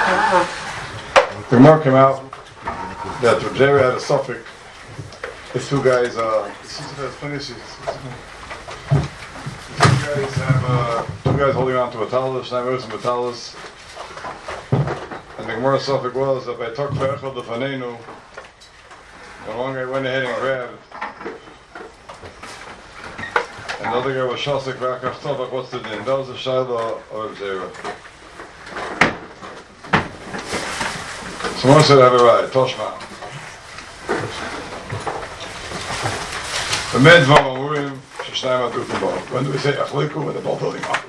The Gemara came out that Reb Zera had a suffix. If two guys, two guys holding on to a talus, and a talus. And the Gemara suffix was that by Tok Ve'echad Lefanenu, the one guy went ahead and grabbed, and the other guy was Shasik V'Akach Tzavach. What's the din? That was the Shaila of Zera. Someone said I have a right, Toshma. The men van Amurim, Sheshnayim Atufim Bo. When do we say Achliku when they're both holding on?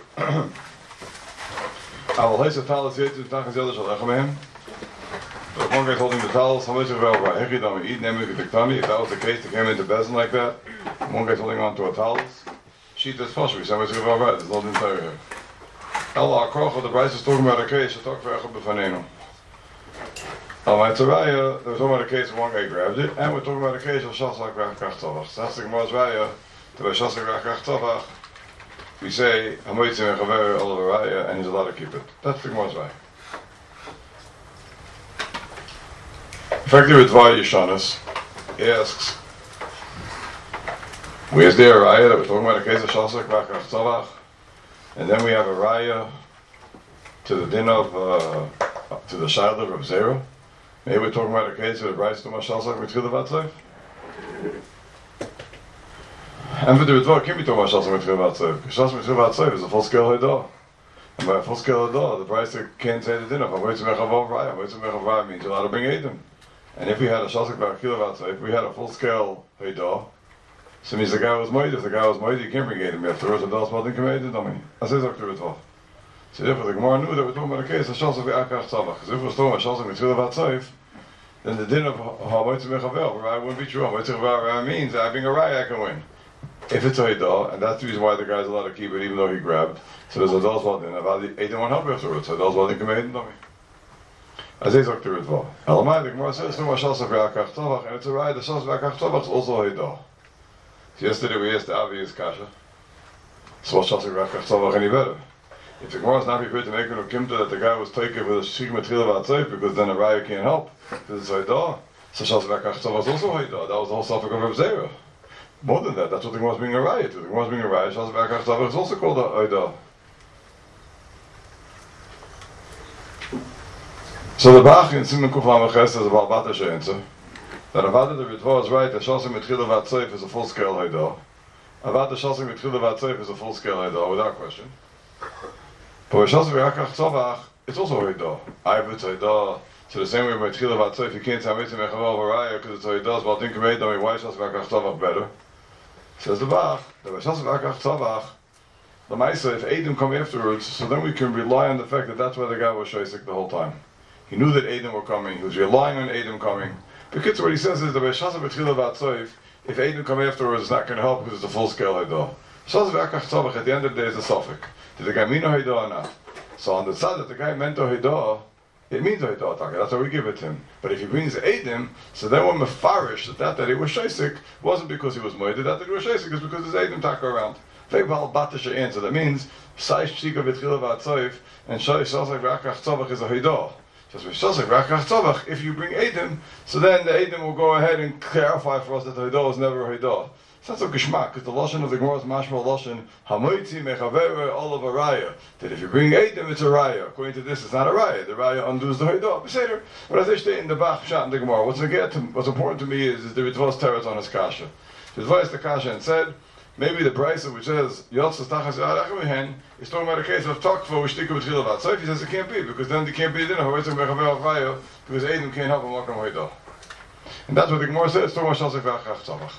Aval Heisa Talis Yetzim Tachas Yadda Shalech Mehem. So if one guy's holding the talis, how much of it over Hechidam Eid Nemik Tiktani? If that was the case, they came into Bezin like that. One guy's holding on to a talis. Sheet is Foshvi, so much of it over. There's no entire here. Allah Akrocha, the Bryce is talking about a case, so talk for Echad B'Fanenu. My Tzaraya, there was talking about a case where one guy grabbed it, and we're talking about a case of Shasak V'Akach Tzavach. So that's the Gemara's Raya, to by Shasak V'Akach Tzavach, we say, Hamoitzim Echaver Olav Raya, and he's allowed to keep it. That's the Gemara's Raya. Effectively with Dvar Yishanis, he asks, where's there a Raya that we're talking about a case of Shasak V'Akach Tzavach, and then we have a Raya to the din of, to the Shaila of Reb Zera? Maybe we're talking about a case of the Bryce to Mashalsak Mitchila Batzayv. And for the Ritva, can't be talking about Mashalsak Mitchila Batzayv. Because Mashalsak Mitchila Batzayv is a full scale Haidah. And by a full scale Haidah, the Bryce can't say the dinner. Hamoitzim Echav Raya. Hamoitzim Echav Raya means you're allowed to bring Edom. And if we had a Mashalsak Mitchila Batzayv, we had a full scale Haidah. So it means the guy was Moed. If the guy was Moed, you can't bring Edom. You have to roast the Das Maltin Kamei Edom. That's it, Dr. Ritva. So therefore, the Gemara knew that we're talking about a case of Shasak V'Akach Tzavach. Because if we're talking about Shasak Mitchila Batzayv, then the din of Hamoitzim Echavel, Raya wouldn't be true. Hamoitzim Echavel Raya means that having a Raya I can win. If it's a Haidah, and that's the reason why the guy's allowed to keep it even though he grabbed. So there's a Dos Valdin. Eidim won't help you afterwards. So Dos Valdin can make it, don't we? As they talk to Ritva. Elamai, the Gemara says, no Shasak V'Akach Tzavach, and it's a Raya, the Shasak V'Akach Tzavach is also a Haidah. So yesterday we asked the Avi's Kasha. So what's Shasak V'Akach Tzavach any better? If the Gemara is not prepared to make an ukimta that the guy was taken with a shik matchila v'atzayv because then a raya can't help because it's haidah. So Shasak V'Akach Tzavach was also haidah. That was the whole suffix of Reb Zera. More than that, that's what the Gemara is being a raya to. The Gemara is being a raya. Shasak V'Akach Tzavach is also called a haidah. So the Bach in Siman Kuf Lamed Ches is about Bata answer that Avada the Ritva is right that Shasak matchila v'atzayv is a full scale haidah. Avada Shasak matchila v'atzayv is a full scale haidah without question. But with Shasak V'Akach Tzavach, it's also a Haidah. It's a Haidah. So the same way by Tchila V'Atzayv, you can't say Hamoitzim Echavel V'Raya because it's a Haidah. But I think why is Shasak V'Akach Tzavach better? Says the Bach, that by Shasak V'Akach Tzavach, the Maisa, if Edom come afterwards, so then we can rely on the fact that that's why the guy was Shaisik the whole time. He knew that Edom were coming. He was relying on Edom coming. Because what he says is that by Shasak V'Tchila V'Atzayv, if Edom come afterwards, it's not going to help because it's a full-scale Haidah. Shasak V'Akach Tzavach at the end of the day is a suffix. Did the guy mean a Haidah or not? So on the side that the guy meant a Haidah, it means a Haidah. That's how we give it to him. But if he brings Eidim, so then we're mefarish that he was Shaisik wasn't because he was Moeded, that he was Shaisik is because there's Eidim taka around. Ve'bal batasha answer. That means Saish Shika V'Tchila V'Atzayv and Shasak V'Akach Tzavach is a Haidah. Just with Shasak V'Akach Tzavach, if you bring Eidim, so then the Eidim will go ahead and clarify for us that the Haidah was never a Haidah. It's not so geshmak, because the lashon of the Gemara is mashma lashon hamoitzi mechaver olav a raya. That if you bring Eidim, it's a raya. According to this, it's not a raya. The raya undoes the haidah. Beseder. But as I say in the Bach Pshat in the Gemara, what's important to me is the Ritva's teretz on his kasha. The Ritva is the kasha and said maybe the brisa which says yotzas tachas yad echemihen is talking about a case of takva which tikka b'tchila v'atzayv. He says it can't be because then there can't be a dinner hamoitzi mechaver olav raya because Eidim can't help him walk on haidah. And that's what the Gemara says. It's talking about Shasak V'Akach Tzavach.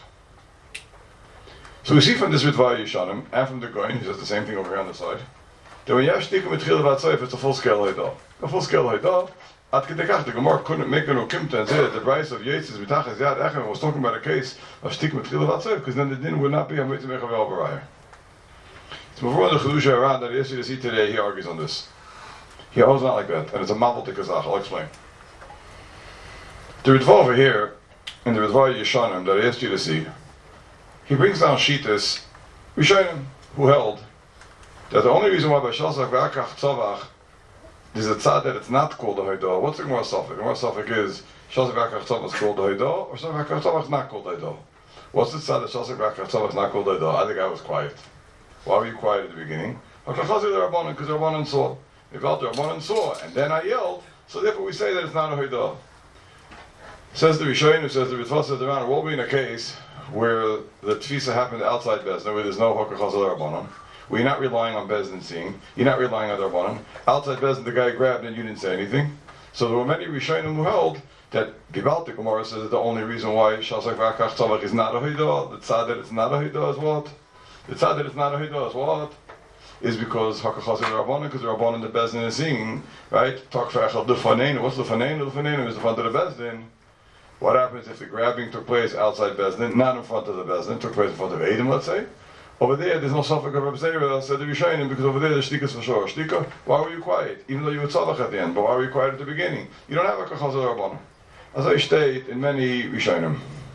So we see from this Ritva Yishanim and from the Goin, he says the same thing over here on the side, that when you have Shtikum Mitchila V'Atzayv, it's a full-scale Haidah. A full-scale Haidah, Ad Kedekach, the Gemara couldn't make an Ukimta and say that the price of Yetzis Mitachas Yad Echem was talking about a case of Shtikum Mitchila V'Atzayv, because then the din would not be Hamoitzim Echavel V'Raya. So before the Chedusha around that yesterday to see today, he argues on this. He holds not like that, and it's a Mavel Tikazach, I'll explain. The Ritva over here, in the Ritva Yishanim that I asked you to see, he brings down Shitas, Rishonim, who held that the only reason why by Shasak V'Akach Tzavach there's a tzad that it's not called a Haidah. What's the Gemara Safek? The Gemara Safek is Shasek V'Akach Tzavach is called a Haidah, or Shasek V'Akach Tzavach is not called a Haidah. What's the tzad that Shasek V'Akach Tzavach is not called a Haidah? I think I was quiet. Why were you quiet at the beginning? Because the Rabbanan saw. They felt the Rabbanan saw, and then I yelled, so therefore we say that it's not a Haidah. Says the Rishonim, says the Ritva, says the Ran, will be in a case where the Tfisa happened outside Bezdin, where there's no Hakachaz Rabbanan. We're not relying on Bezdin seeing. You're not relying on the Rabbanan. Outside Bezdin, the guy grabbed and you didn't say anything. So there were many Rishonim who held that Gibaltik Gemara says that the only reason why Shasek V'Akach Tzavach is not a Haidah, the tzad that it's not a Haidah is what? The tzad that it's not a Haidah is what? Is because Hakachaz Rabbanan, because the Rabbanan the Bezdin is seeing, right? Talk for Echel Dufaneinu. What's Dufaneinu? Dufaneinu is the front of the Bezdin. What happens if the grabbing took place outside Bezdin, not in front of the Bezdin, took place in front of Edom, let's say? Over there's no suffix of Reb Zera, said the Rishonim, because over there the shtikas for sure. Shtika, why were you quiet? Even though you were tzavach at the end, but why were you quiet at the beginning? You don't have a kachaz rabbanon. As I state in many Rishonim.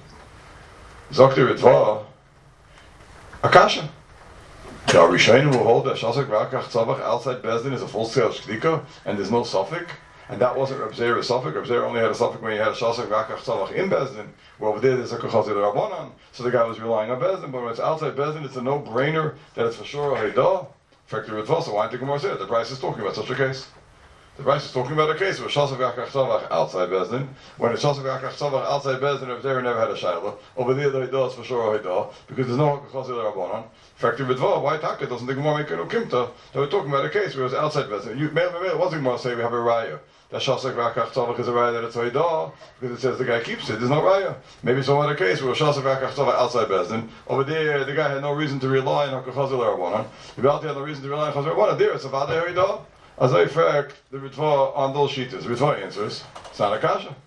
Zokti Ritva, Akasha. There are Rishonim who hold that Shasek V'Akach Tzavach outside Bezdin is a full-scale shtika, and there's no suffix. And that wasn't Reb Zera's suffix. Reb Zera only had a suffix when he had a Shasek V'Akach Tzavach in Bezdin. Well, over there, there's a Kachaz Rabbanan. So the guy was relying on Bezdin. But when it's outside Bezdin, it's a no-brainer that it's for sure a Haidah. Factory Ritva. So why did the Gemara say that? The price is talking about such a case. The price is talking about a case where Shasek V'Akach Tzavach outside Bezdin. When it's Shasek V'Akach Tzavach outside Bezdin, Reb Zera never had a Shaila. Over there, the Haidah is for sure a Haidah because there's no Kachaz Rabbanan. Factory Ritva. Why Taka doesn't the Gemara make a no Kimta? That we're talking about a case where it's outside Bezdin. What's the Gemara say? We have a Raya. That Shasek V'Akach Tzavach is a raya that it's a Haidah because it says the guy keeps it. There's no raya. Maybe some other case where Shasek V'Akach Tzavach outside Bezdin. Over there, the guy had no reason to rely on Hakachaz Rabbanan. The Balti had no reason to rely on Chaz Rabbanan. There, it's a Vada Haidah. As a fact, the Ritva on those Shitas, the Ritva answers, it's not a kasha.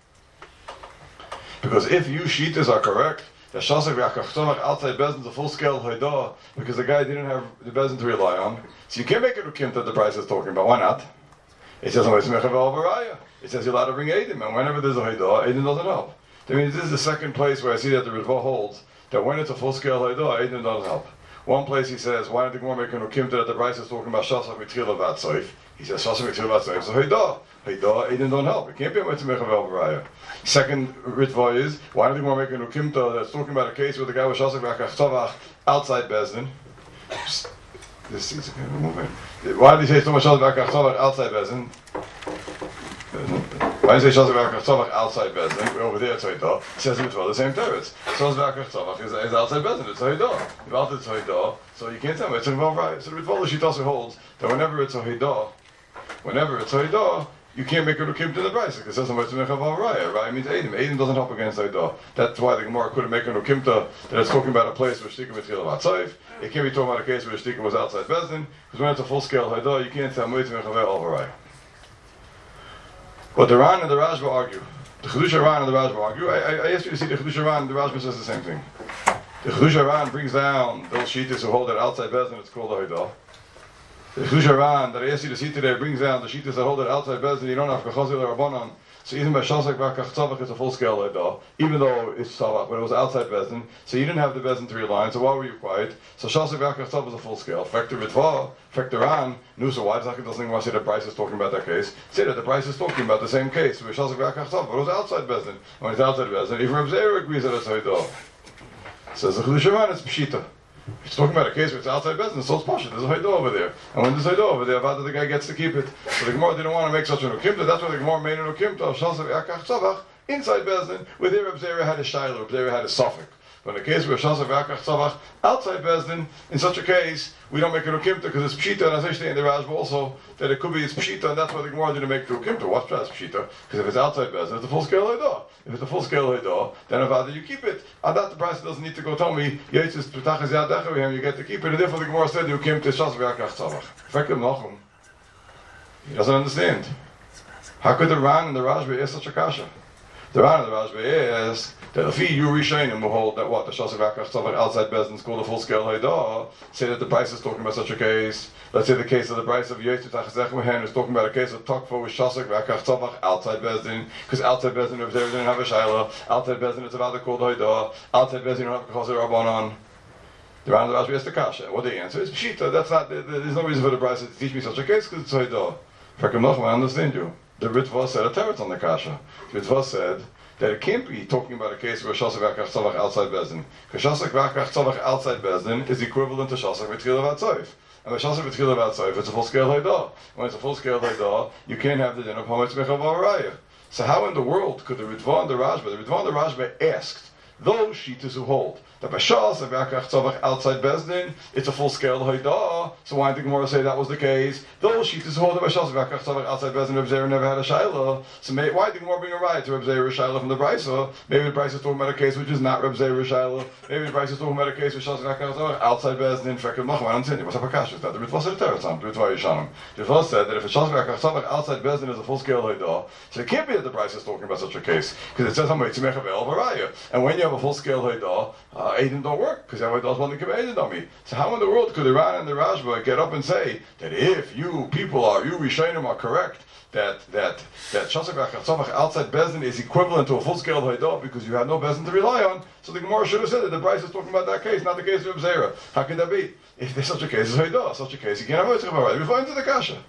Because if you Shitas are correct, that Shasek V'Akach Tzavach outside Bezdin is a full-scale Haidah because the guy didn't have the Bezdin to rely on. So you can't make it a Kim that the price is talking about. Why not? It says it says you're allowed to bring Eidim, and whenever there's a Haidah, Eidim doesn't help. I mean, this is the second place where I see that the Ritva holds that when it's a full-scale Haidah, Eidim doesn't help. One place he says, why did the Gemara make a Nukimta that the price is talking about Shasek Mitchila Vatsoif? He says Shasek Mitchila Vatsoif is a Haidah. Haidah, Eidim don't help. It can't be a Mitzvah V'Alvaraya. Second Ritva is, why did the Gemara make a Nukimta that's talking about a case where the guy was Shasek V'Akach Tzavach outside Bezdin? This seat's okay, we're moving. Why did he say so much Shasek V'Akach Tzavach outside Bezdin? Why did he say Shasek V'Akach Tzavach outside Bezdin? We're over there, it's Haidah. It says it's the same teretz. Shasek V'Akach Tzavach is outside Bezdin, it's Haidah. If out it's Haidah, so you can't tell me, it's a V'Alvaraya. So the Ritva Shita also holds that whenever it's Haidah, you can't make a Rukim to the price. Because it says somebody to make a V'Alvaraya. Raya means Eidim. Eidim doesn't help against Haidah. That's why the Gemara couldn't make a Rukimta that it's talking about a place where Shtika Mitchila Vatsoif. It can't be talking about a case where Shtika was outside Bezdin. Because when it's a full-scale Haidah, you can't tell me to make a V'Alvaraya. But the Ran and the Rashba argue. The Chedush Ran and the Rashba argue. I asked you to see the Chedush Ran and the Rashba says the same thing. The Chedush Ran brings down those Shitas who hold that outside Bezdin it's called a Haidah. The Chedush Ran that I asked you to see today brings down the Shitas that hold it outside Bezdin. You don't have Kachaz Rabbanan. So even by Shasek V'Akach Tzavach it's a full-scale Haidah, even though it's Tzavach, but it was outside Bezdin. So you didn't have the Bezdin to rely on, so why were you quiet? So Shasek V'Akach Tzavach is a full-scale. Factor Ritva, Factor Ran, knew, so why doesn't want to say the price is talking about that case? Say that the price is talking about the same case, where Shasek V'Akach Tzavach, but it was outside Bezdin. When it's outside Bezdin, even Reb Zera agrees that it's Haidah. Says the Chedush Ran, it's Pshita. It's talking about a case where it's outside Bezdin, so it's Pasha. There's a Haidah over there. And when there's a Haidah over there, Avada the guy gets to keep it. So the Gemara didn't want to make such a Nukimta. That's why the Gemara made a Nukimta of Shasek V'Akach Tzavach inside Bezdin, where there Reb Zera had a Shaila, Reb Zera had a suffix. But in the case where Shasek V'Akach Tzavach outside Bezdin, in such a case, we don't make a Nukimta because it's Pshita, and as I say in the Rashba also, that it could be it's Pshita, and that's why the Gemara didn't make the Nukimta. What's that? It's Pshita. Because if it's outside Bezdin, it's a full-scale Haidah. If it's a full-scale Haidah, then Avada you keep it. And that the price doesn't need to go tell me, Yetzis P'tachas Yad Decha, you get to keep it, and therefore the Gemara said the Nukimta is Shasek V'Akach Tzavach. Effective Nachum. He doesn't understand. How could the Ran and the Rashba ask such a kasha? The Ran and the Rashba is that if you Rishonim will hold that what the Shasek V'Akach Tzavach outside Bezdin is called a full-scale Haidah, say that the price is talking about such a case. Let's say the case of the price of Yetzis P'tachas Yad is talking about a case of Tokfo with Shasek V'Akach Tzavach outside Bezdin, because outside Bezdin if they didn't have a Shaila, outside Bezdin it's about the called Haidah, outside Bezdin you don't have Kachaz Rabbanan. The Ran and the Rashba asked the kasha. What the answer is Pshita. That's not. There's no reason for the price to teach me such a case because it's Haidah. If I can know, I understand you. The Ritva said a teretz on the kasha. The Ritva said that it can't be talking about a case where Shasek Vakach Tzavach outside Bezdin. Because Shasek Vakach Tzavach outside Bezdin is equivalent to Shasek V'tchila Vatzoif. And with Shasek V'tchila Vatzoif, it's a full-scale Haidah. When it's a full-scale Haidah, you can't have the din of Hametz Mechav Arayah. So how in the world could the Ritva and the Rashba asked those Shitas who hold that by Shas and Vakach Tzavach outside Bezdin, it's a full-scale Haidah. So why did the Gemara say that was the case? Those Shitas who hold that by Shas and Vakach Tzavach outside Bezdin, Reb Zera never had a Shaila. So why did the Gemara bring a riot to Reb Zera Shaila from the Brisa? Maybe the Brisa is talking about a case which is not Reb Zera Shaila. Maybe the Brisa is talking about a case with Shas and Vakach Tzavach outside Bezdin. Fekir Machma, I don't see what's up a kash with that. The Ritva said a teretz, the Ritva Yishanim. The Ritva said that if a Shas and Vakach Tzavach outside Bezdin is a full-scale Haidah, so it can't be that the Brisa is talking about such a case, because it says Hametz Mechav Arayah. And when you have a full-scale Haidah, Aiden don't work, because everybody does want to give Aiden on me. So how in the world could the Ran and the Rashba get up and say that if you Rishonim are correct, that Shasek Vakach Tzavach outside Bezdin is equivalent to a full-scale Haidah because you have no Bezdin to rely on, so the Gemara should have said that the Bryce is talking about that case, not the case of Reb Zera. How can that be? If there's such a case as Haidah, such a case, you can't have Haidah. We fall into the Kasha.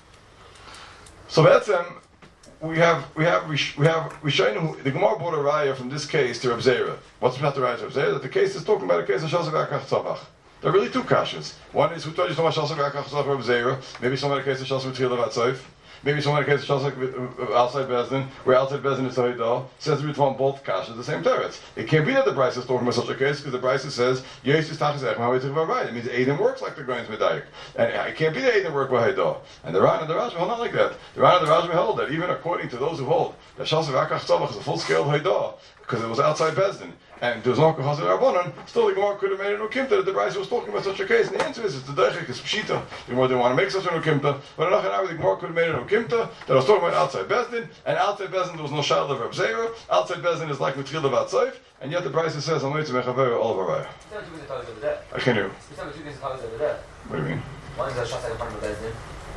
So that's we have Rishonim. The Gemara brought a raya from this case to Reb Zera. What's about the raya to Reb Zera? That the case is talking about a case of Shasek Vakach Tzavach. There are really two kashas. One is who told you so much Shasek Vakach Tzavach Reb Zera. Maybe some other case of Shasek V'tchila Vatzoif. Maybe some other case of Shasek outside Bezdin, where outside Bezdin is Haidah. Says the Ritva both kashas the same teretz. It can't be that the Brisa is talking about such a case because the Brisa says Yesh is Tachas Echma Havetzich V'Arayah. It means Eidim works like the Goyim's Medayik, and it can't be that Eidim work by Haidah. And the Ran and the Rashba held not like that. The Ran and the Rashba held that even according to those who hold that Shasek Vakach Tzavach is a full-scale Haidah because it was outside Bezdin. And there was no Kachas Rabbanon, still the Gemara could have made an Ukimta that the Brisa was talking about such a case. And the answer is, it's the Deichik, it's Pshita. The Gemara didn't want to make such an Ukimta. But enough and the Gemara could have made an Ukimta that was talking about outside Bezdin. And outside Bezdin there was no Shaila of Reb Zera. Outside Bezdin is like Mitzchila Vatzoif. And yet the Brisa says, I'm waiting to make a very all of a I can't hear. What do you mean? One is a Shasek upon the Bezdin.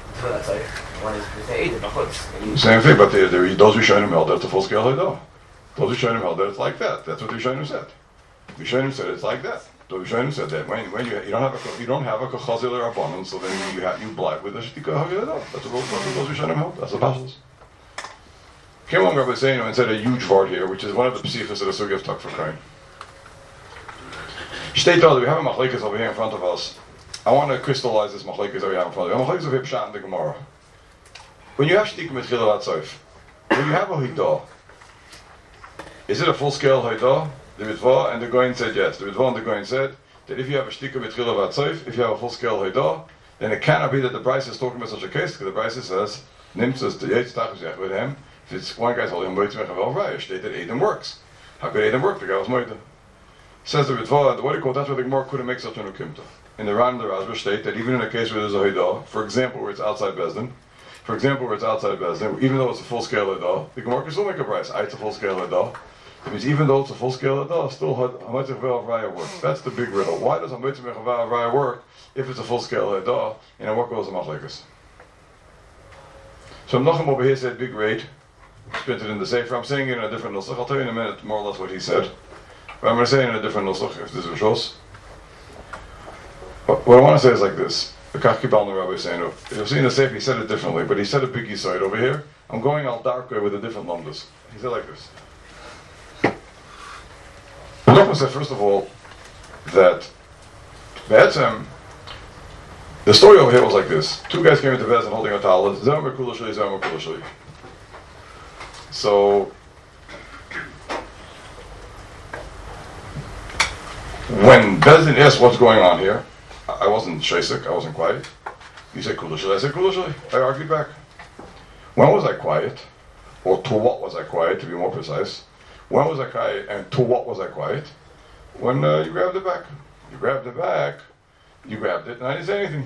One is the Eidim, Nachutz. Same thing, but those Rishonim held that it's a full scale Haidah. Those Rishonim held that it's like that. That's what the Rishonim said. The Rishonim said it's like that. The Rishonim said that when you don't have a Kachazil or Rabbanon, so then you black with a Shtika Haidah. That's what those Rishonim held. That's the Pashas. Came along Rabbi Zainu and said a huge word here, which is one of the Psichas of the Sugi of Tuk Fakain. State that we have a Machlekes over here in front of us. I want to crystallize this Machlekes that we have in front of us. Machlekes of Hipshat and the Gemara. When you have Shtika Mitchila Vatzoif, when you have a Haidah, is it a full-scale Haidah? The Ritva and the Goyin said yes. The Ritva and the Goyin said that if you have a Shtika Mitchila Vatzoif, if you have a full-scale Haidah, then it cannot be that the Brisa is talking about such a case, because the Brisa says, Nimtzas the Yetz Tachus with him. If it's one guy's holding him, Boitz Mechavel Raya, state that Eidim works. How could Eidim work? The guy was Moida. Says the Ritva, what do you call that's why the Gemara couldn't make such an Ukimta. In the Ran and the Rashba state that even in a case where there's a Haidah, for example, where it's outside Bezdin, even though it's a full-scale Haidah, the Gemara can still make a price. It's a full-scale Haidah. It means even though it's a full-scale Haidah, still Hametzich Ve'al Raya works. That's the big riddle. Why does Hametzich Ve'al Raya work if it's a full-scale Haidah? And what goes in Machlekes? So Menachem over here said big rate, printed in the Sefer. I'm saying it in a different nusach. I'll tell you in a minute more or less what he said. But I'm going to say it in a different nusach, if this is Rosh. What I want to say is like this. If you'll see in the Sefer, he said it differently, but he said a big side over here. I'm going al darker with a different numbers. He said like this. Menachem said, first of all, that the story over here was like this. Two guys came into Bezdin holding a talit. Zemer Kula Shli, Zemer Kula Shli. So, when Bezdin asked what's going on here, I wasn't shaisik, I wasn't quiet. You said Kula Shli, I said Kula Shli. I argued back. When was I quiet? Or to what was I quiet, to be more precise? When was I quiet, and to what was I quiet? When you grabbed it back. You grabbed it back, you grabbed it, and I didn't say anything.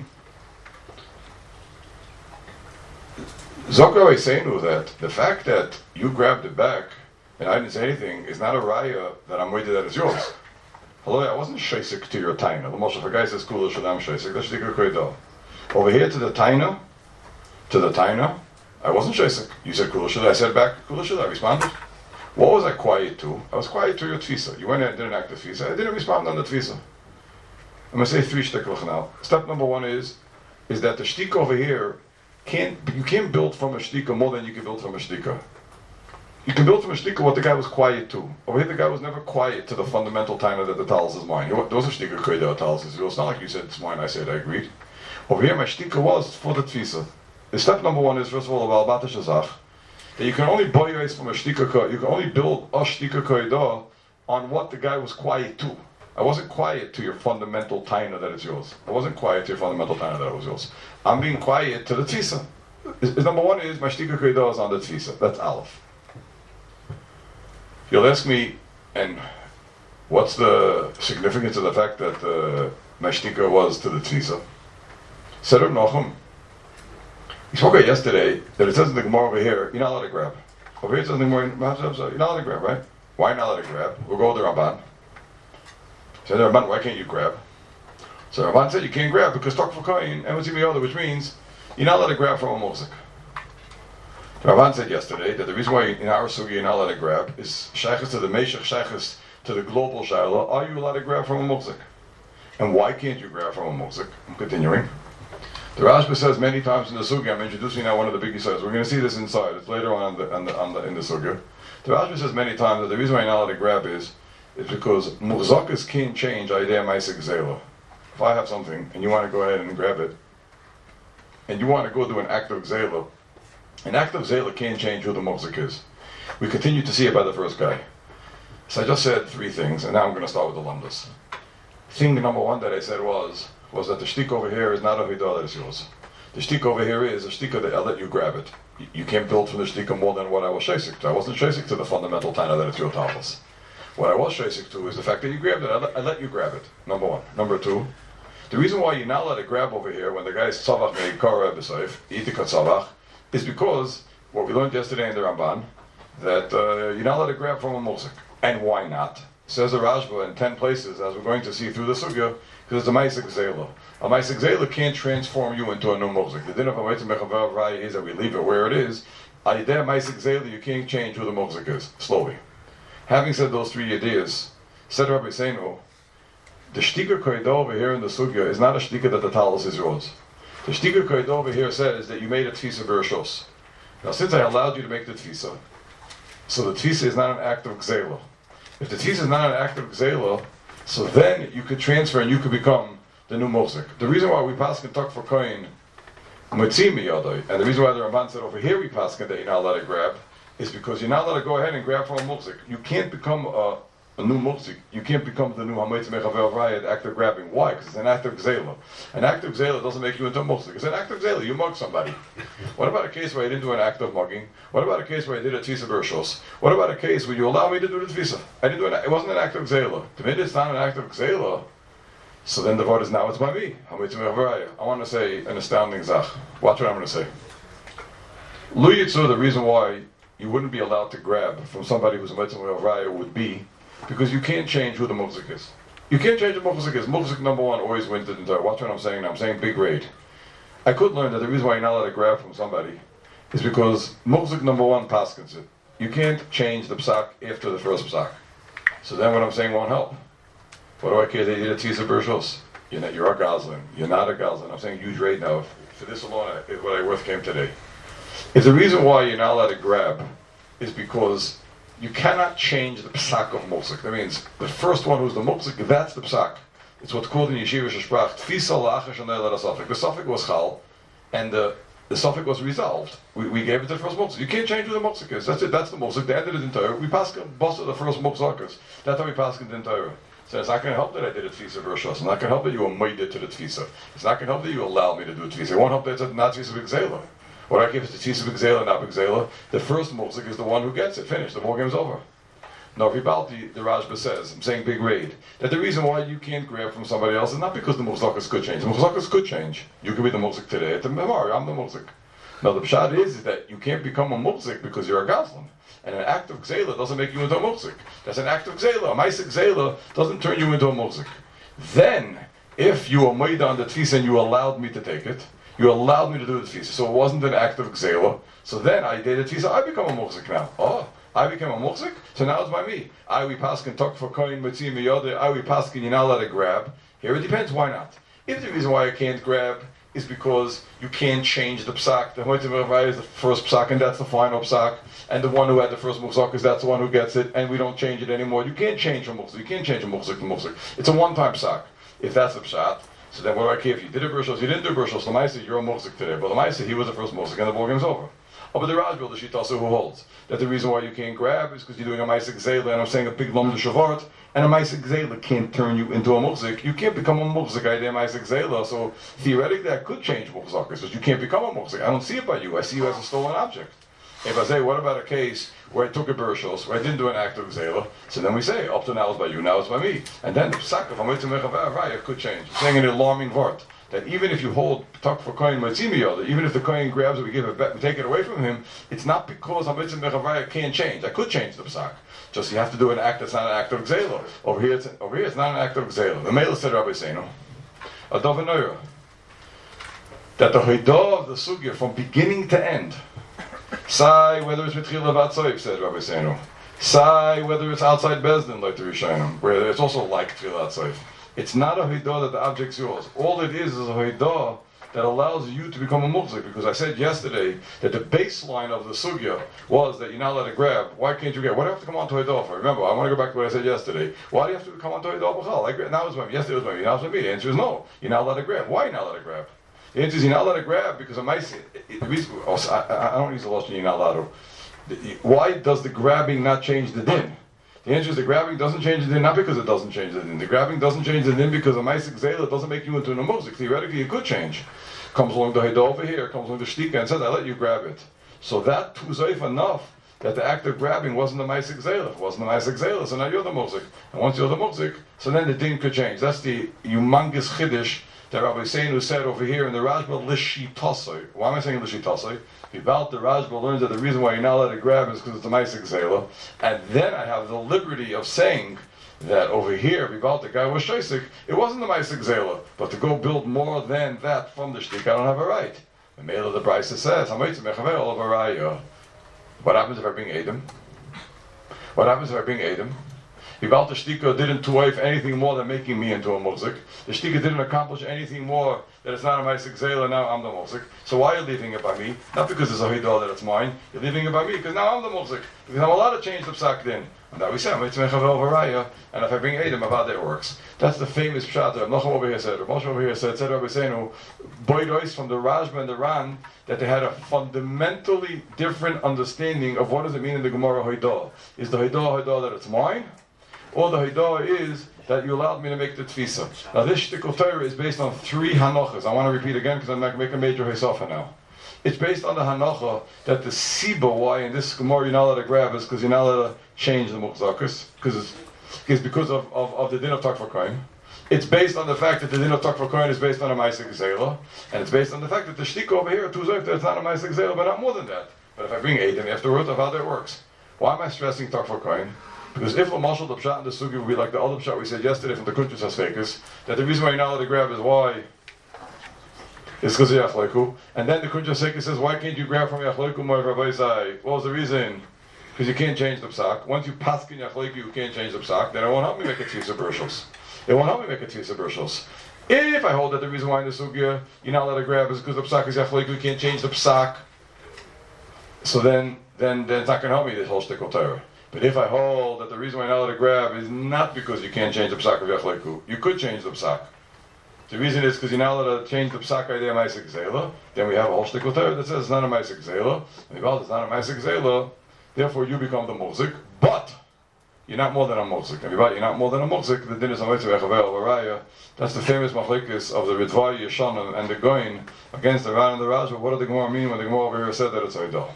Zokar is saying that the fact that you grabbed it back and I didn't say anything is not a raya that I'm waiting that it's yours. Hello, I wasn't shaisik to your taina. If a guy says kula shadam shaisik, that's shtika koidah. Over here to the taina, I wasn't shaisik. You said kula shadam. I said back kula shadam. I responded. What was I quiet to? I was quiet to your tfisa. You went in and didn't act the tfisa. I didn't respond on the tfisa. I'm going to say three shtiklach now. Step number one is that the shtik over here you can't build from a shtika more than you can build from a shtika. You can build from a shtika what the guy was quiet to. Over here, the guy was never quiet to the fundamental time that the talis is mine. Those are shtika koida talis is yours. It's not like you said it's mine. I said I agreed. Over here, my shtika was for the tfisa. The step number one is first of all about bata shazach. That you can only boyes from a shtika. You can only build a shtika koida on what the guy was quiet to. I wasn't quiet to your fundamental taina that it's yours. I wasn't quiet to your fundamental taina that it was yours. I'm being quiet to the tfisa. Number one is my shtika koida is on the tfisa. That's aleph. You'll ask me, and what's the significance of the fact that the Mashtika was to the Tfisa? Said Reb Nachum, we spoke about yesterday that it says in the Gemara over here, you're not allowed to grab. Over here it says in the Gemara, you're not allowed to grab, right? Why not allowed to grab? We'll go to the Ramban. Said the Ramban, why can't you grab? So the Ramban said you can't grab because talk for coin and what's the other, which means you're not allowed to grab from a mozik. Ravan said yesterday that the reason why in our sugi you're not allowed to grab is shaykhs to the meshach, shaykhs to the global shayla. Are you allowed to grab from a mukzik? And why can't you grab from a mukzik? I'm continuing. The Rashba says many times in the sugi. I'm introducing now one of the biggie sides. We're going to see this inside. It's later on in the sugi. The Rashba says many times that the reason why you're not allowed to grab is because mukzakas can't change idea ma'aseh gzela. If I have something and you want to go ahead and grab it, and you want to go do an act of gzela. An act of zela can't change who the mukzik is. We continue to see it by the first guy. So I just said three things, and now I'm going to start with the lumdas. Thing number one that I said was that the shtik over here is not a vidah that is yours. The shtik over here is a shtika that I'll let you grab it. You can't build from the shtika more than what I was shesik to. I wasn't shesik to the fundamental taina that it's your talis. What I was shesik to is the fact that you grabbed it. I let you grab it. Number one. Number two, the reason why you're not allowed to grab over here when the guy's tzavach meikara b'seif, itika tzavach, is because what we learned yesterday in the Ramban, that you're not allowed to grab from a mukzik. And why not? Says the Rashba in 10 places, as we're going to see through the sugya, because it's a ma'aseh gzela. A ma'aseh gzela can't transform you into a new mukzik. The din of a ma'aseh mechavar raya is that we leave it where it is. Idea ma'aseh gzela, you can't change who the mukzik is, slowly. Having said those three ideas, said Rabbi Seinu, the shtika koida over here in the sugya is not a shtika that the talis is yours. The shtika koida over here says that you made a tfisa b'rishos. Now, since I allowed you to make the tfisa, so the tfisa is not an act of gzela. If the tfisa is not an act of gzela, so then you could transfer and you could become the new mukzik. The reason why we paskin talk for koin motzimi yadai, and the reason why the Ramban said over here we paskin that you're not allowed to grab, is because you're not allowed to go ahead and grab from a mukzik. You can't become a new mukzik. You can't become the new hametz mechaver raya, the act of grabbing. Why? Because it's an act of gzela. An act of gzela doesn't make you into a mukzik. It's an act of gzela. You mug somebody. What about a case where I didn't do an act of mugging? What about a case where I did a tfisa b'rishos? What about a case where you allow me to do the tfisa? I didn't do it wasn't an act of gzela. To me, it's not an act of gzela. So then the word is now it's by me. Hametz mechaver raya. I want to say an astounding zach. Watch what I'm going to say. Lu Yitzur, the reason why you wouldn't be allowed to grab from somebody who's a hametz mechaver raya would be because you can't change who the mukzik is. You can't change who the mukzik is. Mukzik number one always wins the entire. Watch what I'm saying now. I'm saying big raid. I could learn that the reason why you're not allowed to grab from somebody is because mukzik number one paskins it. You can't change the psak after the first psak. So then what I'm saying won't help. What do I care? They did a tisa b'rishos. You're a gazlan. You're not a gazlan. I'm saying huge raid now. For this alone is what I worth came today. If the reason why you're not allowed to grab is because you cannot change the psak of mukzik. That means the first one who's the mukzik, that's the psak. It's what's called in Yeshiva Shesprach, Tfisa la'achar shanei let asafik. The suffix was chal, and the suffix was resolved. We gave it to the first mukzik. You can't change who the mukzik is. That's it. That's the mukzik. They ended it in Torah. We passed the first mukzakas. That's how we passed it in Torah. So it's not going to help that I did a tfisa b'rishos. It's not going to help that you made it to the tfisa. It's not going to help that you allow me to do a tfisa. It won't help that it's not tfisa b'gzela. What I give is the tfisa b'gzela, not b'gzela. The first mukzik is the one who gets it. Finished. The ball game's over. Now, Ribalti, the Rashba says, I'm saying big raid, that the reason why you can't grab from somebody else is not because the mukzakas could change. The mukzakas could change. You could be the mukzik today. At the Memari, I'm the mukzik. Now, the pshat is that you can't become a mukzik because you're a gazlan. And an act of gzela doesn't make you into a mukzik. That's an act of gzela. A ma'aseh gzela doesn't turn you into a mukzik. Then, if you were made on the tfisa and you allowed me to take it, you allowed me to do the tfisa, so it wasn't an act of gzela, so then I did a tfisa, I become a mukzik now. Oh, I became a mukzik, so now it's by me. I we paskin talk for koyin mitzim miyode. I we paskin you're not allowed to grab. Here it depends. Why not? If the reason why I can't grab is because you can't change the psak. The Hoyte Meravaya is the first psak, and that's the final psak. And the one who had the first muhzak is that's the one who gets it, and we don't change it anymore. You can't change from muhzak. You can't change from muhzak to muhzak. It's a one-time psak. If that's the pshat, so then what do I care if you did a bershos, you didn't do a bershos? The Maisa, you're a muhzak today. But the Maisa, he was the first muhzak, and the ball game's over. Oh, but the Rajbil, the Shitasa, who holds that the reason why you can't grab is because you're doing a Maisa Gzela, and I'm saying a big lum de shavart, and a Maisa Gzela can't turn you into a muhzik. You can't become a muhzik idea Maisa Gzela, so theoretically that could change muhzakas, but you can't become a muhzik. I don't see it by you, I see you as a stolen object. If I say, what about a case where I took a bershos, where I didn't do an act of Gzela, so then we say, up to now it's by you, now it's by me. And then the psak of Hamotzim Mechavaya could change. It's saying an alarming vart. That even if you hold tak for kohen motzimi, even if the kohen grabs it, we give it back, we take it away from him, it's not because Hamitzim Mechavaya can't change. I could change the psak. Just you have to do an act that's not an act of gzela. Over here it's not an act of gzela. The Mela said Rabbi Seinu, a Dovanoira, that the hoidah of the sugya from beginning to end, say whether it's Mitchila Vatsoif, said Rabbi Seinu, say whether it's outside Bezdin, like the Rishayim, where it's also like Tchila Vatsoif. It's not a hoidah that the object's yours. All it is a hoidah that allows you to become a muhzik. Because I said yesterday that the baseline of the sugya was that you're not allowed to grab. Why can't you grab? Why do you have to come on to hoidah for? Remember, I want to go back to what I said yesterday. Why do you have to come on to hoidah b'chal? Now it's by me. Yesterday it was by me. Now it's by me. The answer is no. You're not allowed to grab. Why are you not allowed to grab? The answer is you're not allowed to grab because I don't use the lotion you're not allowed to. Why does the grabbing not change the din? The answer is the grabbing doesn't change the din, not because it doesn't change the din. The grabbing doesn't change the din because a Maisik Zayla doesn't make you into an amuzik. Theoretically, it could change. Comes along the Haidah over here, comes along the Shtika and says, I let you grab it. So that tuzaif enough that the act of grabbing wasn't the Maisik Zayla. It wasn't the Maisik Zayla, so now you're the muzik. And once you're the muzik, so then the din could change. That's the humongous chiddush that Rabbi Seinu said over here in the Rajba Lishitasai. Why am I saying Lishitasai? About the Rajba learns that the reason why you're not allowed to grab is because it's a Maisik Zayla. And then I have the liberty of saying that over here, about the guy was Shaisik, it wasn't the Maisik Zayla. But to go build more than that from the Shtik, I don't have a right. The Mela of the Brisa says, what happens if I bring Adam? What happens if I bring Adam? About the Shtika didn't tuaif anything more than making me into a muzik. The Shtika didn't accomplish anything more that it's not a Maisik Zayla, now I'm the muzik. So why are you leaving it by me? Not because it's a hidah that it's mine. You're leaving it by me because now I'm the muzik. Because I'm allowed to change the psak din. And that we say, and if I bring Adam, about that works. That's the famous pshat that Rav Nachum over here said. Rav Moshe over here said Rabbi Seinu, boidois from the Rajba and the Ran, that they had a fundamentally different understanding of what does it mean in the Gemara Hoidah. Is the Hoidah that it's mine? Or the Haidah is that you allowed me to make the tfisa. Now this shtickle Torah is based on 3 hanochas. I want to repeat again because I'm going to make a major hisofa now. It's based on the hanocha that the siba why in this Gemara you're not allowed to grab is because you're not allowed to change the muhzakas because of the din of takva kohen. It's based on the fact that the din of takva kohen is based on a Maisik Zayla, and it's based on the fact that the shtika over here that it's not a Maisik Zayla, but not more than that. But if I bring Adam afterwards, of how that works. Why am I stressing takva kohen? Because if a marshal the pshat in the sugi would be like the other pshat we said yesterday from the Kuntrus Hasfekas, that the reason why you're not allowed to grab is why? It's because of Yachleiku. And then the Kuntrus Hasfekas says, why can't you grab from Yachleiku more Rabbi Sai? What was the reason? Because you can't change the psak. Once you paskin Yachleiku, you can't change the psak. Then it won't help me make a tfisa bershos. It won't help me make a tfisa bershos. If I hold that the reason why in the sugya you're not allowed to grab is because the psak is Yachleiku, you can't change the psak. So then it's not going to help me this whole shtickle Torah. But if I hold that the reason why you're not allowed to grab is not because you can't change the psak of Yachleiku, you could change the psak. The reason is because you're not allowed to change the psak idea Maisik Zayla. Then we have a whole shtickle Torah that says it's not a Maisik Zayla. And if it's not a Maisik Zayla, therefore you become the muzik. But you're not more than a muzik. And you're not more than a muzik. The din is a mitzvah echavel v'raya. That's the famous machlekes of the Ritva Yeshanim and the Goin against the Ran and the Rajba. What did the Gemara mean when the Gemara over here said that it's a hidah?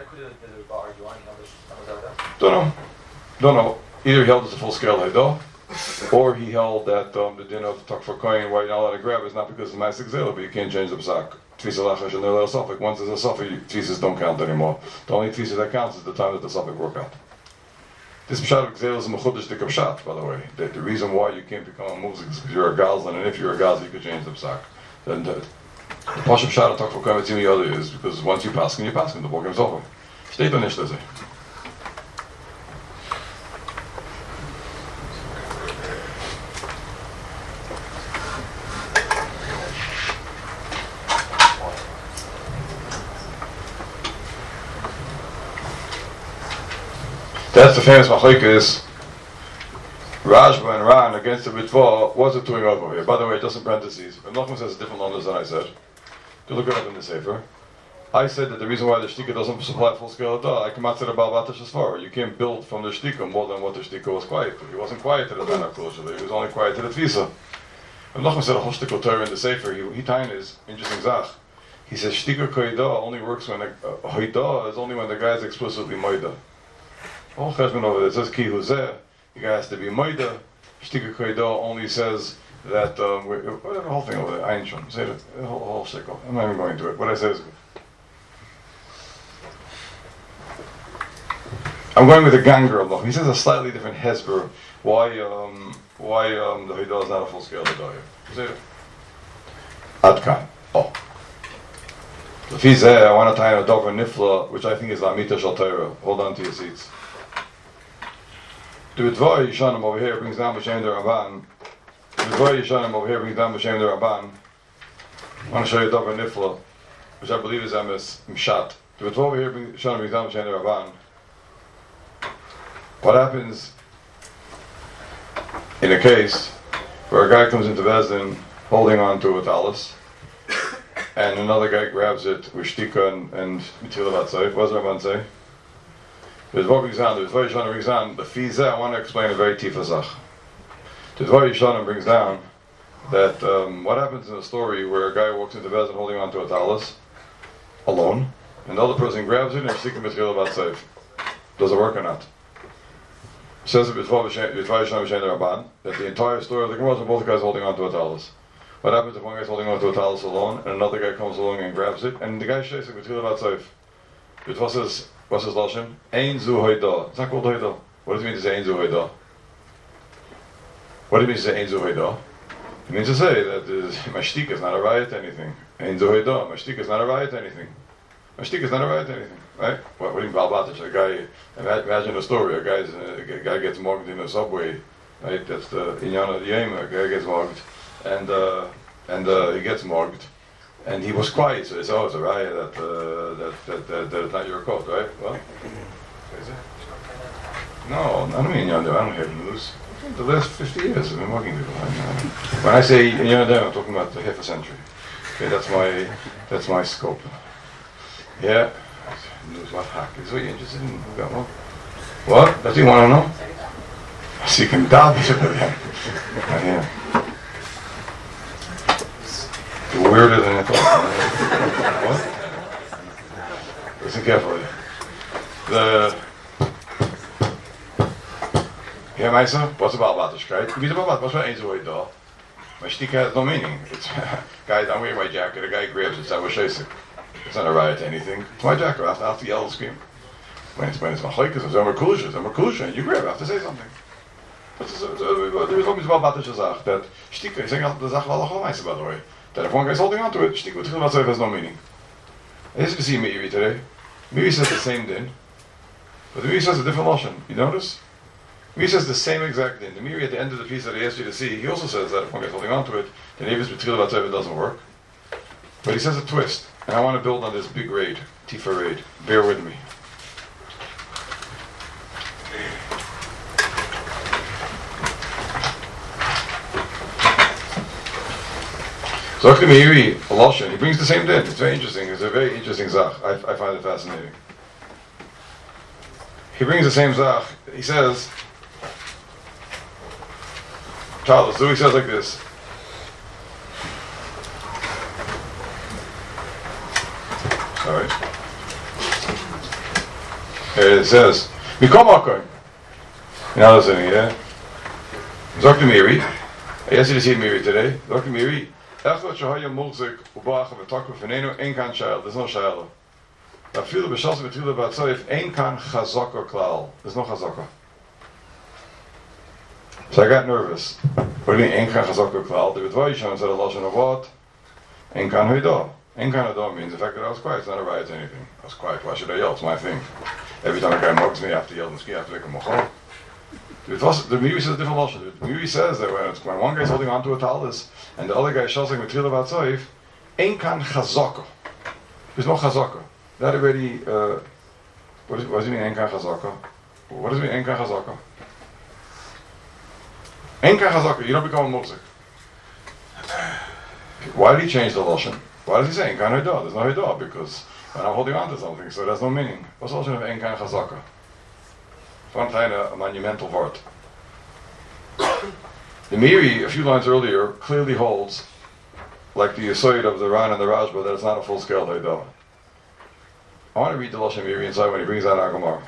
Don't know. Either he held it's a full-scale Haidah, or he held that the din of Takfar Kohen, why you're not allowed to grab, is not because of Maisik Zayla, but you can't change the psak. Tfisa lachash and the little suffix. Once there's a suffix, tfisas don't count anymore. The only tfisa that counts is the time that the suffix work out. This pshat of Zayla is a mechudesh dik pshat, by the way. The reason why you can't become a muzik is because you're a gazlan, and if you're a gazlan, you can change the psak. Then the pashup pshat of Takfar Kohen Tzimi Yoda is because once you pass, the ball game's over. Steht da nicht, das That's the famous machlokes. Rajba and Ran against the Ritva. What's it doing over here? By the way, just in parentheses, Reb Nachman says different numbers than I said. To look it up in the Sefer. I said that the reason why the Shtika doesn't supply full scale Adah, I come out to the Baal Batash Asfar. You can't build from the Shtika more than what the Shtika was quiet. He wasn't quiet to the Zana Kulashali, he was only quiet to the Tfisa. And Nachman said a whole Shtika Torah in the Sefer, he tying is interesting Zach. He says Shtika Koidah only works when Hoidah is only when the guy is explicitly Moida. All Cheshman over there, it says Ki Huzeh, the guy has to be Moida. Shtika Koidah only says that, the whole thing over there, I ain't sure, say the whole shtickle. I'm not even going to it. What I say is good. I'm going with the Ganger Allah. He says a slightly different hesber. Why the Haidah is not a full scale Haidah. Say it. Adkan. Oh. I want to tie in a Dover Nifla, which I think is Lamita Shaltera. Hold on to your seats. The B'dvar Yishanim over here brings down B'Shem the Rabban. The B'dvar Yishanim over here brings down B'Shem the Rabban. I want to show you Dover Nifla, which I believe is Emes Mshat. The B'dvar over here brings down B'Shem the Rabban. What happens in a case where a guy comes into Bezdin holding on to a talis, and another guy grabs it with shtika and Mitila Batzai? What does Rabban say? The Dvar Yishanim brings down the Fizeh. I want to explain a very tifazach. The Dvar Yishanim brings down that what happens in a story where a guy walks into Bezdin holding on to a talis alone, and the other person grabs it and shtika Mitila Batzai. Does it work or not? Says that the entire story of the Gemara is both guys holding on to a talis. What happens if one guy's holding on to a talis alone and another guy comes along and grabs it and the guy says with Ritva says, what's his lashon? Ein zu hoidah. It's not called hoidah. What does it mean to say ein zu hoidah? What does it mean to say ein zu hoidah? It means to say that my shtika is not a riot to anything. Ein zu hoidah. My shtika is not a riot to anything. My shtika is not a riot to anything. Right? What do you mean Baal Batash? A guy, imagine a story, a guy gets mugged in a subway, right? That's the Inyan of the Yem, a guy gets mugged, and he gets mugged, and he was quiet, so they say, oh, it's a riot that it's not your coat, right? Well, is it? No, I don't mean Inyan, I don't have news. The last 50 years I've been mugging people. When I say Inyan, I'm talking about the half a century. Okay, that's my scope. Yeah. News what hack is what you're interested in? What? Does he want to know? So you can doubt it with him. Yeah. You're weirder than I thought. What? Listen carefully. Yeah, Maisa, what's about Batishkeit? What's about Ainzaway Daw? My shtika has no meaning. It's guys, I'm wearing my jacket, a guy grabs it, it's Avashesik. It's not a riot to anything. It's my jacket. I have to yell and scream. When it's machlokes, it's Amakusha, and you grab. I have to say something. There is always about Batash Azach that shtika is saying the Zach Lalachal by the way. That if one guy's holding on to it, shtika with Chilav has no meaning. As you see Meiri today, Meiri says the same din, but the Meiri says a different lashon. You notice? Meiri says the same exact din. The Meiri at the end of the piece that he asked you to see, he also says that if one guy's holding on to it, the Nevis with Chilav doesn't work. But he says a twist. And I want to build on this big raid, Tifa raid. Bear with me. So Dr. Meiri, Lashon, he brings the same din. It's very interesting. It's a very interesting zach. I find it fascinating. He brings the same zach. He says, Charles, so he says like this. Sorry. It says, Mikom Akoy. Now listen, yeah? Dr. Meiri, I asked you to see Meiri today. Dr. Meiri, Echot Shahaya Mulzik, Ubach, V'Takwa Fenenu, Ein Kan Shayla. There's no Shayla. Afilu B'Shas V'Tila B'Atzoyif, Ein Kan Chazaka Klal. There's no Chazaka. So I got nervous. What do you mean, Ein Kan Chazaka Klal? The B'Dvar Yishanim said a lashon of what? Ein Kan Hoidah. Ein Kan Hoidah means the fact that I was quiet. It's not a riot to anything. I was quiet. Why should I yell? It's my thing. Every time a guy mugs me, I have to yell and scream. I have to make a mochol. The Meiri says a different lashon. The Meiri says that when one guy's holding onto a talis and the other guy is shasing with Tchilah Batzoif, Ein Kan Chazaka. There's no Chazaka. That already. What does it mean? Ein Kan Chazaka. What does it mean, Ein Kan Chazaka? Ein Kan Chazaka, you don't become a Muzik. Why did he change the Lashon? Why does he say Ein Kan Haidah? There's no Haidah because when I'm holding on to something, so there's no meaning. What's the Lashon of Ein Kan Chazaka? One kind of a monumental word. The Meiri, a few lines earlier, clearly holds, like the Yesod of the Ran and the Rashba, that it's not a full-scale Haidah. I want to read the Lashon Meiri inside when he brings out our Gemara.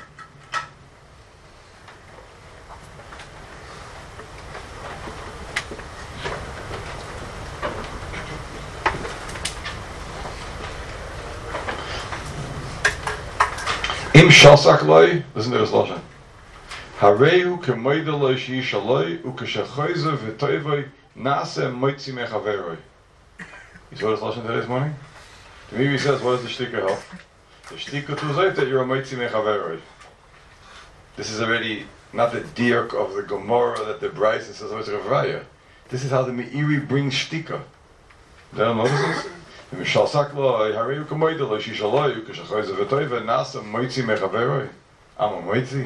Im shasak loy, listen to this Lashon. Harehu kemoida loy sheisha loy, ukeshachoyze v'toivoi nase moitzi mechaveroi. You saw this Lashon today this morning? The Meiri says, what does the shtika help? The shtika to zayt that you're a moitzi mechaveroi. This is already not the dirk of the Gemara that the Bryce says, this is how the Meiri brings shtika. They don't know this? Mishalsak loy, harehu kemoida loy sheisha loy, ukeshachoyze v'toivoi nase moitzi mechaveroi. I'm a moitzi.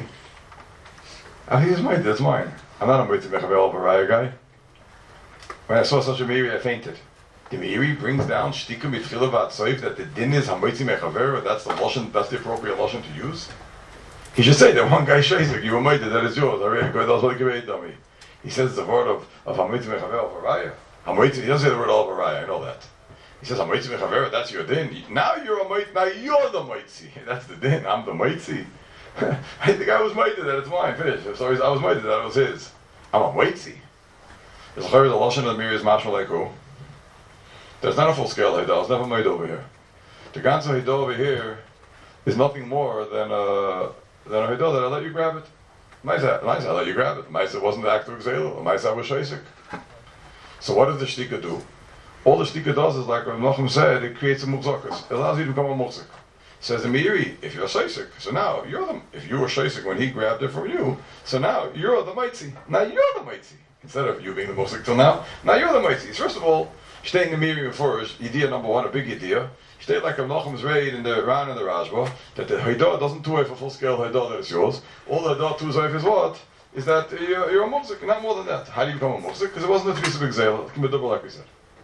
Oh, he is mine, that's mine. I'm not a moitzi mechaveroi Baraya guy. When I saw such a Meiri, I fainted. The Meiri brings down shtika mitchila v'atzoif that the din is hamoitzi mechaveroi. That's the lashon, that's the appropriate lashon to use. He should say that one guy shaysik, you were moitzi, that is yours. Dummy. He says the word of hamoitzi mechaveroi Baraya. Hamoitzi, he doesn't say the word al Baraya, I know that. He says hamoitzi mechaveroi, that's your din. Now you're a moitzi, now you're the moitzi. That's the din, I'm the moitzi. The guy was moitzi that it's mine, finish. So I was moitzi that it was his. I'm a moitzi. The lashon of the Meiri is mashma like who? There's not a full scale Haidah, it's never made over here. The ganze Haidah over here is nothing more than a Haidah that I let you grab it. Maisa, I let you grab it. Maisa wasn't the act of Gzela, Maisa was Shaisik. So what does the Shtika do? All the Shtika does is like Rav Nachum said, it creates a Mukzakas. It allows you to become a Mukzak. Says the Meiri, if you're Shaisik, so now you're the, if you were Shaisik when he grabbed it from you, so now you're the Maitzi. Now you're the Maitzi. Instead of you being the Mukzak till now you're the Maitzi. First of all, stay in the Meiri first, idea number one, a big idea. Stay like Rav Nachum's raid in the Ran and the Rashba, that the Haidah doesn't two for full scale Haidah that is yours. All the Haidah two is what? Is that you're a Mukzak, not more than that. How do you become a Mukzak? Because it wasn't a piece of Gzela, it can be double like we said.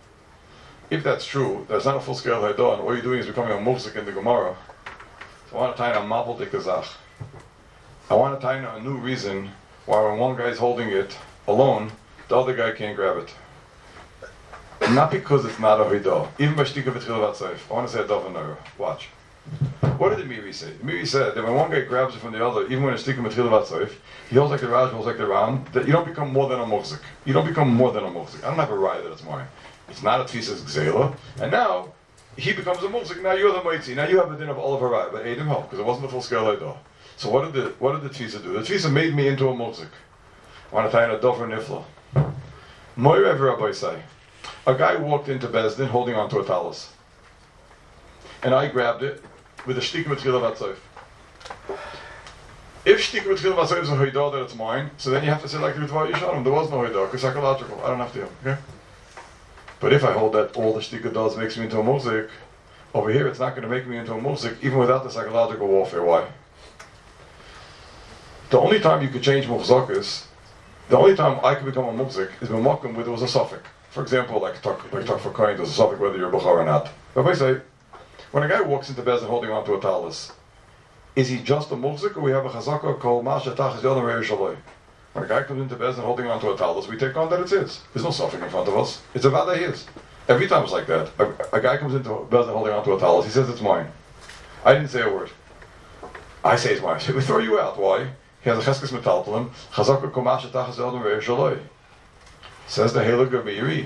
If that's true, that's not a full scale Haidah, and all you're doing is becoming a Mukzak in the Gemara. So I want to tie in a Mabel de Kazach. I want to tie in a new reason why when one guy is holding it alone, the other guy can't grab it. Not because it's not a Haidah. Even by Shtika V'Tchil V'Atzaif. I want to say a Davar. Watch. What did the Meiri say? The Meiri said that when one guy grabs it from the other, even when it's Shtika V'Tchil V'Atzaif, he holds like the Raj, holds like the Ram, that you don't become more than a Mukzik. You don't become more than a Mukzik. I don't have a right that it's mine. It's not a Tfisas Gzela. And now, he becomes a Mukzik. Now you're the Maitzi. Now you have a din of all of a right, but Adam helped, because it wasn't a full scale Haidah. So what did the Tfisa do? The Tfisa made me into a Mukzik. I want to tie in a Dover Nifla. Moirev Rabbi say, a guy walked into Bezdin holding onto a talis. And I grabbed it with a shtik mitchila v'atzoif. If shtik mitchila v'atzoif is a Haidah that it's mine, so then you have to say like Ritva Yishanim, there was no Haidah, because psychological, I don't have to, okay? But if I hold that all the shtika does makes me into a Mukzik, over here it's not going to make me into a Mukzik, even without the psychological warfare. Why? The only time you could change Mukzakas, the only time I could become a Mukzik is B'makom where there was a suffix. For example, like talk for coin, there's a suffix whether you're Bechar or not. But if I say, when a guy walks into Bezdin holding onto a talis, is he just a Mukzik, or we have a Chazaka called Ma'ashatach Yodam Re'er Shaloi? When a guy comes into Bezdin holding onto a talis, we take on that it's his. There's no suffix in front of us. It's a Vada his. Every time it's like that. A guy comes into Bezdin holding onto a talis, he says it's mine. I didn't say a word. I say it's mine. We throw you out. Why? He has a cheskes metaltalim. Chazaka komash etachas yodam re'er shaloi. Says the Heilig Meiri.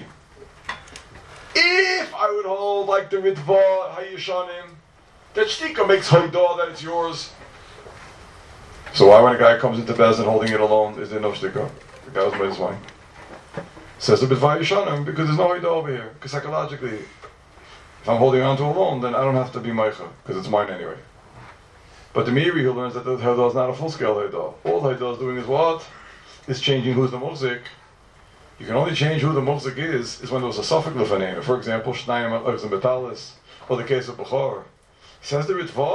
If I would hold like the Ritva Hayishanim, that shtika makes Haidah that it's yours. So why when a guy comes into Bezdin holding it alone, is there no shtika? The guy was made his mine. Says the Ritva Hayishanim because there's no Haidah over here. Because psychologically, if I'm holding on to alone, then I don't have to be Meicha because it's mine anyway. But the Meiri who learns that the Haidah is not a full-scale Haidah. All Haidah is doing is what? Is changing who's the Mukzik. You can only change who the Mukzik is when there was a suffix lefanena. For example, Shnayim Echzim Betalis, or the case of Bechor. Says the Ritva,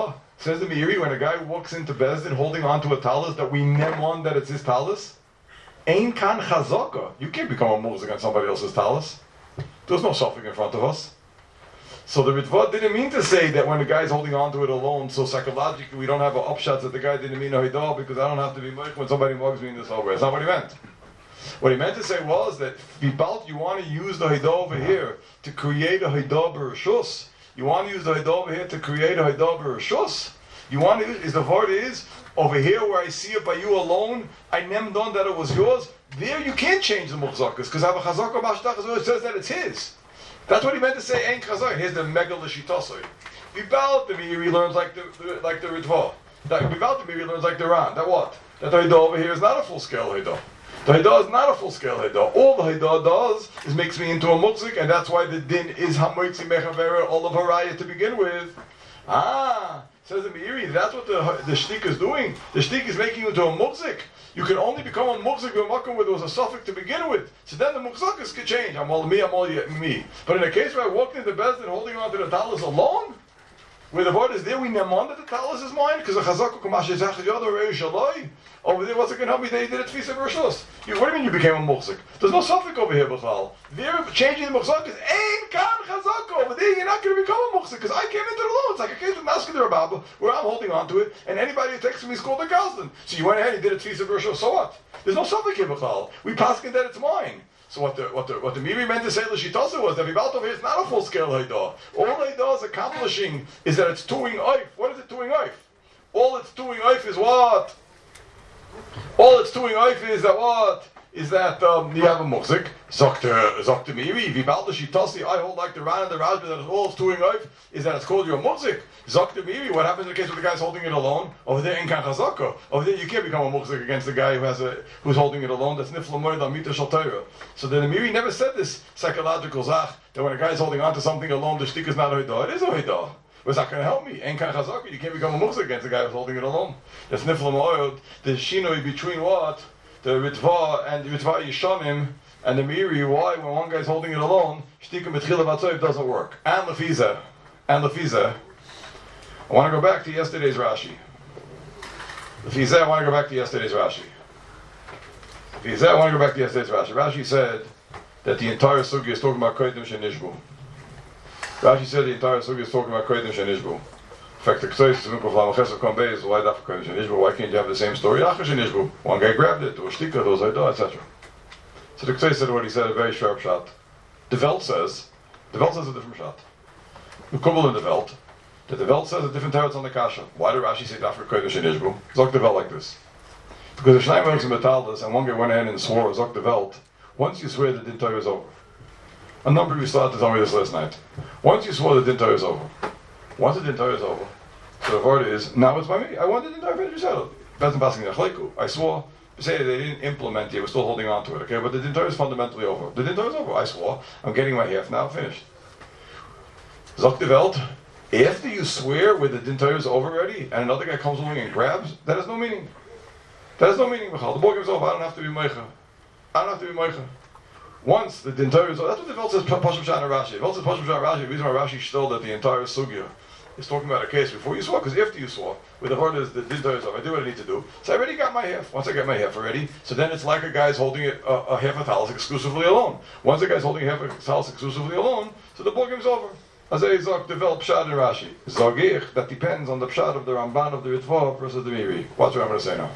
Says the Meiri, when a guy walks into Bezdin holding on to a talis that we nemon that it's his talis, Ein kan chazaka. You can't become a muzik on somebody else's talis. There's no suffix in front of us. So the Ritva didn't mean to say that when the guy's holding on to it alone, so psychologically we don't have an upshot that the guy didn't mean a hidah because I don't have to be moich when somebody mugs me in this whole way. That's not what he meant. What he meant to say was that Vibalt, you want to use the hidah over here to create a hidah b'rishus. You want to use the hidah over here to create a hidah b'rishus. You want to use, is the word is, over here where I see it by you alone, I nem done that it was yours. There you can't change the muchzakas because I have a chazaka mashtach, it says that it's his. That's what he meant to say, Ein chazaka. Here's the mega l'shitosoi. Vibalt the Meiri learns like the Ritva. Vibalt the Meiri learns like the Ran. That what? That the hidah over here is not a full scale hidah. The hidah is not a full scale hidah. All the hidah does is makes me into a mukzik, and that's why the din is hamoitzi mechavera all of haraya to begin with. Says the Meiri, that's what the shtik is doing. The shtik is making you into a mukzik. You can only become a mukzik where there was a suffix to begin with. So then the mukzakas could change. I'm all me. But in a case where I walked into Bezdin holding on to the talis alone, where the word is there, we nemon that the talis is mine, because the chazaka kumash is shaloi. Over there, what's it going to help me that he did it tfisa b'rishus? What do you mean you became a mukzik? There's no suffix over here, b'chal. There, changing the mukzakas, ain't kan chazaka. Over there, you're not going to become a mukzik, because I came into the law. It's like a case with Masker Rababa, where I'm holding on to it, and anybody who takes me is called a galston. So you went ahead and did it tfisa b'rishus, so what? There's no suffix here, b'chal. We paskin that it's mine. So what the Meiri meant to say l'shitasa was that Vibalt over here is not a full scale hidah. All hidah is accomplishing is that it's tuing oif. What is it tuing oif? All it's tuing oif is what? All it's doing oif is that what? Is that you have a mukzik, Zok to Meiri, Vibalt l'shitasi, I hold like the Ran and the Rajba that all it's doing oif is that it's called your mukzik. Zok to Meiri, what happens in the case where the guy's holding it alone? Over there in kan chazaka. Over there you can't become a mukzik against the guy who's holding it alone. That's nifla moed amita shal Torah. So then the Meiri never said this psychological zach that when a guy's holding on to something alone, the shtik is not a hidah. It is a hidah. What's that going to help me? Ein kan chazaka. You can't become a mukzik against the guy who's holding it alone. That's nifla moed. The shinoi between what? The Ritva and the Ritva Yishanim and the Meiri, why when one guy's holding it alone, Shtikum B'tchila Vatzoyv doesn't work. And Lefiza. I want to go back to yesterday's Rashi. Rashi said that the entire sugya is talking about Kodim Shenishbu. In fact, the Ktsois is Minkov Lamachesov Kombei is why that for Kodim Shenishbu. Why can't you have the same story? Achar Shenishbu. One guy grabbed it, or Shtika, there was Haidah, etc. So the Ktsois said what he said, a very sharp shot. The Welt says a different shot. The Kubbel in the Welt, that the Welt says a different teretz on the Kasha. Why did Rashi say Dafka Kodim Shenishbu? Zok the Welt like this. Because if Shnai works in Metaldas and one guy went ahead and swore Zok the Welt, once you swear the Din Torah is over. A number of you started to tell me this last night. Once you swore the Din Torah is over. Once the Din Torah is over, so the word is, now it's by me. I wanted the Din Torah to be settled. I swore, say they didn't implement it, we're still holding on to it, okay? But the Din Torah is fundamentally over. The Din Torah is over. I swore, I'm getting my half now, finished. Zok the Welt, after you swear where the Din Torah is over already, and another guy comes along and grabs, that has no meaning. Michal. The book is over, I don't have to be Meicha. Once the Din Torah is over, that's what the Welt says, Pashim Shana Rashi. The Welt says Pashim Shana Rashi, the reason why Rashi stole that the entire sugya is talking about a case before you swore, because after you swore, where the word is the Din Torah is over, I do what I need to do. So I already got my half. Once I get my half already, so then it's like a guy's holding a half a talis exclusively alone. Once a guy's holding half a talis exclusively alone, so the book is over. Azay Zok develop Pshat and Rashi. Zogich, that depends on the Pshat of the Ramban of the Ritva versus the Meiri. Watch what I'm going to say now.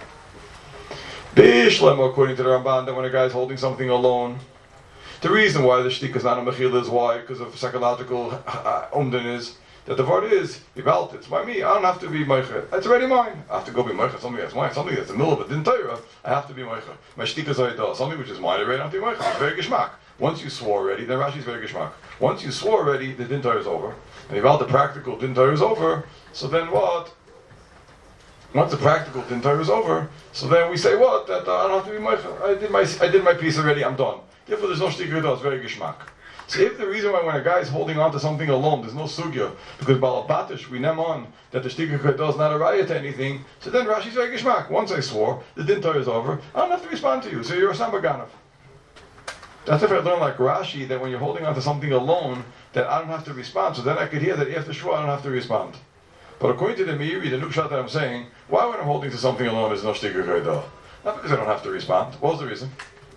Bishlema, according to the Ramban, that when a guy's holding something alone, the reason why the shtik is not a mechila is why, because of psychological umdin is, that the word is, Yibalt, it's by me, I don't have to be Meicha. It's already mine. I have to go be Meicha, something that's mine, something that's in the middle of a Din Torah, I have to be Meicha. My shtik is Haidah, something which is mine already, I don't have to be Meicha. It's very geshmak. Once you swore already, then Rashi's very geshmak. Once you swore already, the Din Torah is over. And Yibalt, the practical Din Torah is over, so then what? Once the practical Din Torah is over, so then we say what? That I don't have to be Meicha. I did my piece already, I'm done. Therefore, there's no shtik Haidah, it's very geshmak. So if the reason why when a guy is holding on to something alone, there's no sugya, because balabatish, we nem on that the shtik Haidah is not a raya to anything, so then Rashi's very geshmak. Once I swore, the Din Torah is over, I don't have to respond to you, so you're a Sambaganav. That's if I learn like Rashi, that when you're holding on to something alone, that I don't have to respond, so then I could hear that after Shua I don't have to respond. But according to the Meiri, the Nukshot that I'm saying, why when I'm holding to something alone is no shtiga koidah? Not because I don't have to respond. What was the reason?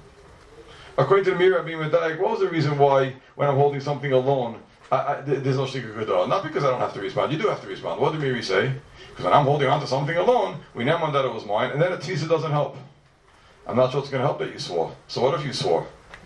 According to the Meiri Rabbi Medaik, what was the reason why when I'm holding something alone, there's no shtiga koidah? Not because I don't have to respond. You do have to respond. What did Meiri say? Because when I'm holding on to something alone, we never on that it was mine, and then a tisa doesn't help. I'm not sure it's going to help that you swore. So what if you swore?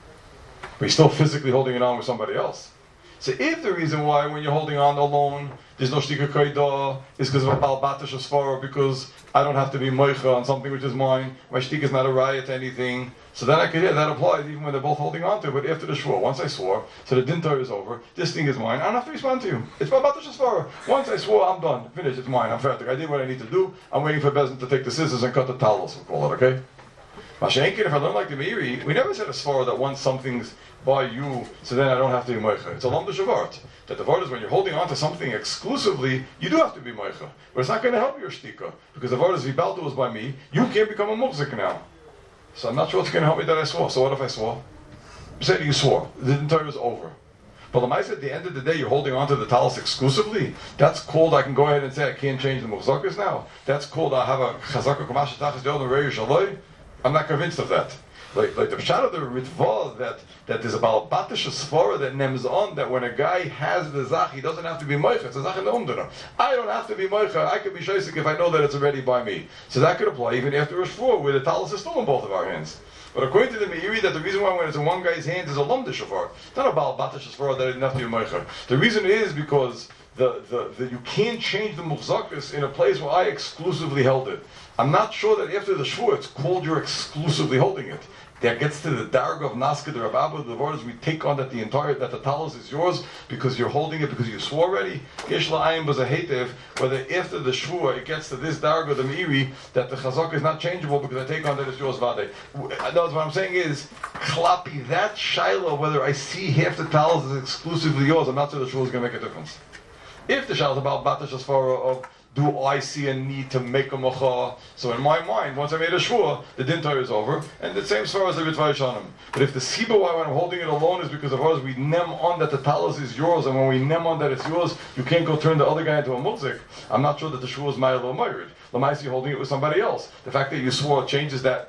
But you're still physically holding it on with somebody else. So if the reason why when you're holding on alone, there's no shtika koidah, is because of a bal batish asfara, because I don't have to be moicha on something which is mine, my shtika is not a riot to anything, so then I could, that applies even when they're both holding on to it, but after the shvur, once I swore, so the dintar is over, this thing is mine, I don't have to respond to you. It's bal batish asfara. Once I swore, I'm done, finished, it's mine, I'm fertig, I did what I need to do, I'm waiting for Bezin to take the scissors and cut the talos, we'll call it, okay? Mashenkin, if I learn like the Meiri, we never said a svara that once something's by you, so then I don't have to be moicha. It's a lam d'shavart. That the word is when you're holding on to something exclusively, you do have to be moicha. But it's not going to help your shtika. Because the word is vibalto was by me, you can't become a muhzik now. So I'm not sure what's going to help me that I swore. So what if I swore? You said you swore. The entire is over. But the Lamaisa, at the end of the day, you're holding on to the talis exclusively. That's called, I can go ahead and say I can't change the muhzakas now. That's called, I have a chazaka kamash tachas yodam rei shaloi. I'm not convinced of that. Like the pshat of the Ritva that there's a balabatish svara that nems on that when a guy has the zach, he doesn't have to be moicha. It's a zach in the umdana. I don't have to be moicha. I could be shaisik if I know that it's already by me. So that could apply even after a shvur, where the talis is still in both of our hands. But according to the Meiri, that the reason why when it's in one guy's hands is a lam d'shavar. It's not a balabatish svara that it didn't have to be moicha. The reason is because the you can't change the muhzakas in a place where I exclusively held it. I'm not sure that after the shvur it's called you're exclusively holding it. That gets to the darg of Naska, the Rabba, the words we take on that that the talos is yours because you're holding it because you swore already. Yesh la'ayim was a hatev, whether after the shvur it gets to this darg of the Meiri that the chazak is not changeable because I take on that it's yours vade. No, what I'm saying is, klapi, that shaila, whether I see half the talos is exclusively yours, I'm not sure the shvur is going to make a difference. If the shaila is about batash asfara of do I see a need to make a mocha? So in my mind, once I made a shvur, the dintar is over, and the same svara as the Ritva Yishanim. But if the siba why when I'm holding it alone is because of ours, we nem on that the talos is yours, and when we nem on that it's yours, you can't go turn the other guy into a mutzik. I'm not sure that the shvur is ma'il or ma'ir. Lamaisi holding it with somebody else. The fact that you swore changes that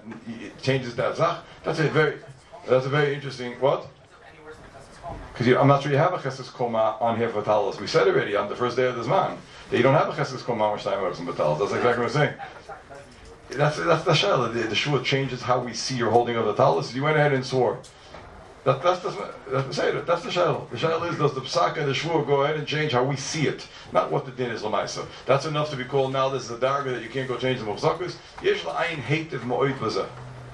zach. That's a very interesting what? Because I'm not sure you have a chesed koma on here for talos. We said already on the first day of the Zman that you don't have a chesed koma on Shnayim Erbs and Batalos. That's exactly what I'm saying. That's the shayla. The shvur changes how we see your holding of the talos. You went ahead and swore. That's the shayla. The shayla is, does the psak and the shvur go ahead and change how we see it, not what the din is lamaisa. That's enough to be called now. This is a darga that you can't go change the mufzakus. Yesh la'ayin hatev mo'oid v'zeh.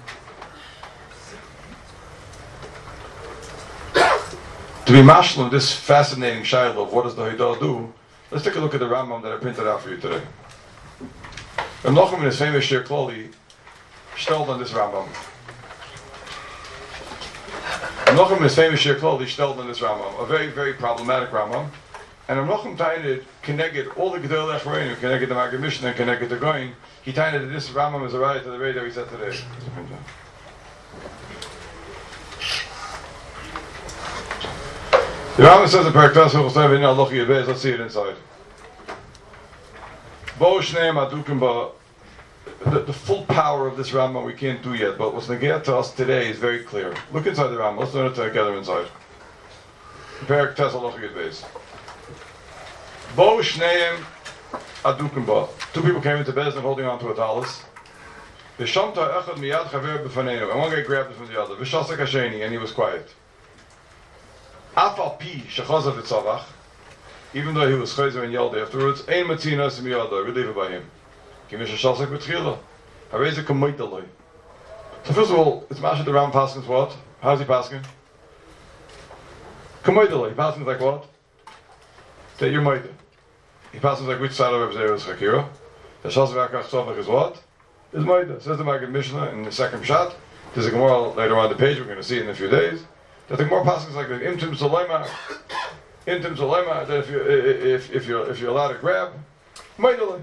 To be mashlim, this fascinating shayla of what does the Haidah do, let's take a look at the Rambam that I printed out for you today. Reb Nachum in his famous Shir Klali stelled on this Rambam. Reb Nachum in his famous Shir Klali stelled on this Rambam, a very, very problematic Rambam. And Reb Nachum tied connected all the Gedol Echroinim, connected the Maggid Mishnah, connected the Goin. He tied that this Rambam is a right to the way that we said today. The Rambam says in Paraktas Hilchos in Alochi Yebez. Let's see it inside. Bo Shneim Adukim Ba. The full power of this Rambam we can't do yet, but what's negate to us today is very clear. Look inside the Rambam. Let's learn it together inside. Paraktas Alochi Yebez. Bo Shneim Adukim Ba. Two people came into Bezdin holding on to a talis. V'shamta echad miyad chaver b'faneinu. And one guy grabbed it from the other. V'shasek hasheni, and he was quiet. Afal pi shechazav v'tzavach, even though he was chayzer and yelled afterwards, ein matzina simiyada, we leave it by him. Kimish shasek v'tchila, hareze kamoitaloi. So first of all, it's mashed the Ram Paskins what? How's he paskin? Kamoitaloi, he paskins like what? That you're moida. He paskins like which side of Reb Zera is chakira? The shasek v'akach tzavach is what? Is moida. Says the Maggid Mishnah in the second pshat. There's a Gemara later on the page, we're going to see it in a few days. That the Gemara passes like that. Imtim Zalema, that if you're allowed to grab, Maidalai.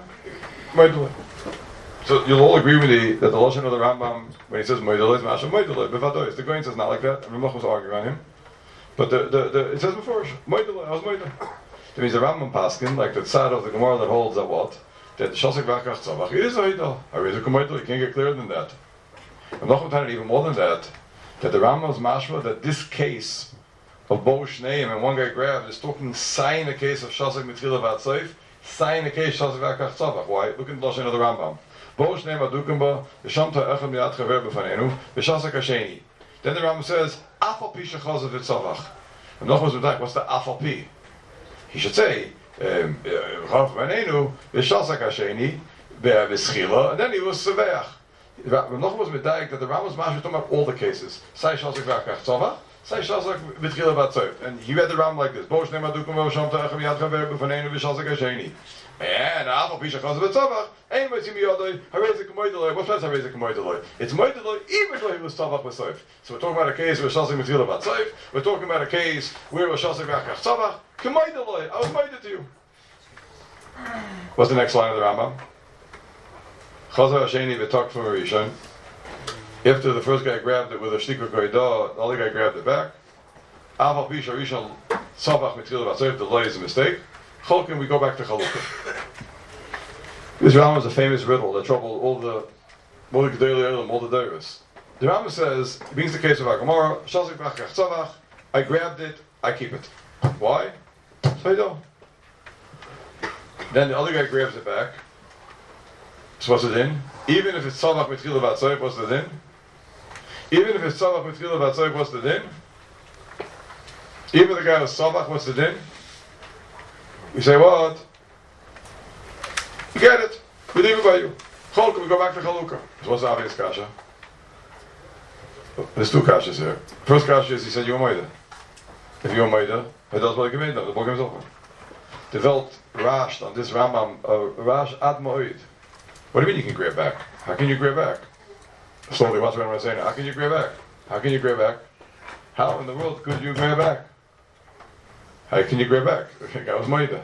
So you'll all agree with me that the lashon of the Rambam when he says Maidalai is Masha Maidalai. Bevadois. The Goin says not like that. Reb Nachum was arguing on him, but the it says before Maidalai. I was Maidalai. That means the Rambam Paskin, like the side of the Gemara that holds that what? That the Shasek Vakach Tzavach, it is a Haidah. Harizik Umayda, you can't get clearer than that. I'm not going to even more than that the Rambam's mashma that this case of Bo Shneim and one guy grabbed is talking sign a case of Shasek Mitchila Vatseif, sign a case of Shasek Vakach Tzavach. Why? Look at the Lashon of the Rambam. Bo Shneim Adukimba, V'shamta Echad Miyad Chaver B'fanenu, V'shasek Hasheni. Then the Rambam says, Afal Pi Shechazav V'tzavach. And what's the Afal Pi? He should say, Chav B'fanenu, V'shasek Hasheni, V'schila, and then he was Seveach. Noch was medayik that the Rambam's mashma talking about all the cases. Say Shasek Vakach Tzavach, say Shasek V'tchila Vatseif. And he read the Rambam like this: Bo Shnei Madukum V'Sham Ta'echem Yad Chaver B'Fanenu V'Shasek Hasheni. And Afal Pi Shechaz V'Tzavach, Ein Mitzim Yodai Harezik Moedaloi. What's that Harezik Moedaloi? It's Moedaloi even though he was Tzavach V'Seif. So we're talking about a case where Shasek V'tchila Vatseif. We're talking about a case where was Shasek Vakach Tzavach. K'Moedaloi, I was moeded to you. What's the next line of the Rambam? Chazar Hasheni v'tak from Rishon. After the first guy grabbed it with a shtikra koidah, the other guy grabbed it back. Aval Pisha Rishon Tzavach Mitzil Vatseif, the law is a mistake. Cholkin, we go back to Chalukah. This Rambam is a famous riddle that troubled all the Gedolei Olam, all the Deiros. The Rambam says, it means the case of Gemara, Shasek Vakach Tzavach, I grabbed it, I keep it. Why? So I don't. Then the other guy grabs it back. So what's the din? Even if it's Tzavach Mitchila Vatseif, what's the din? Even if it's Tzavach Mitchila Vatseif, what's the din? Even if the guy was Tzavach, what's the din? We say what? You get it. We leave it by you. Cholka, we go back to Chalukah. So what's the obvious kasha? There's two kashas here. First kasha is he said you're Moida. If you're Moida, it does what I command them. The book is open. Developed Rash on this Rambam, Rash Ad Moed. What do you mean you can grab back? How can you grab back? Slowly, what's what I'm saying? How can you grab back? How can you grab back? How in the world could you grab back? How can you grab back? The guy was Moida.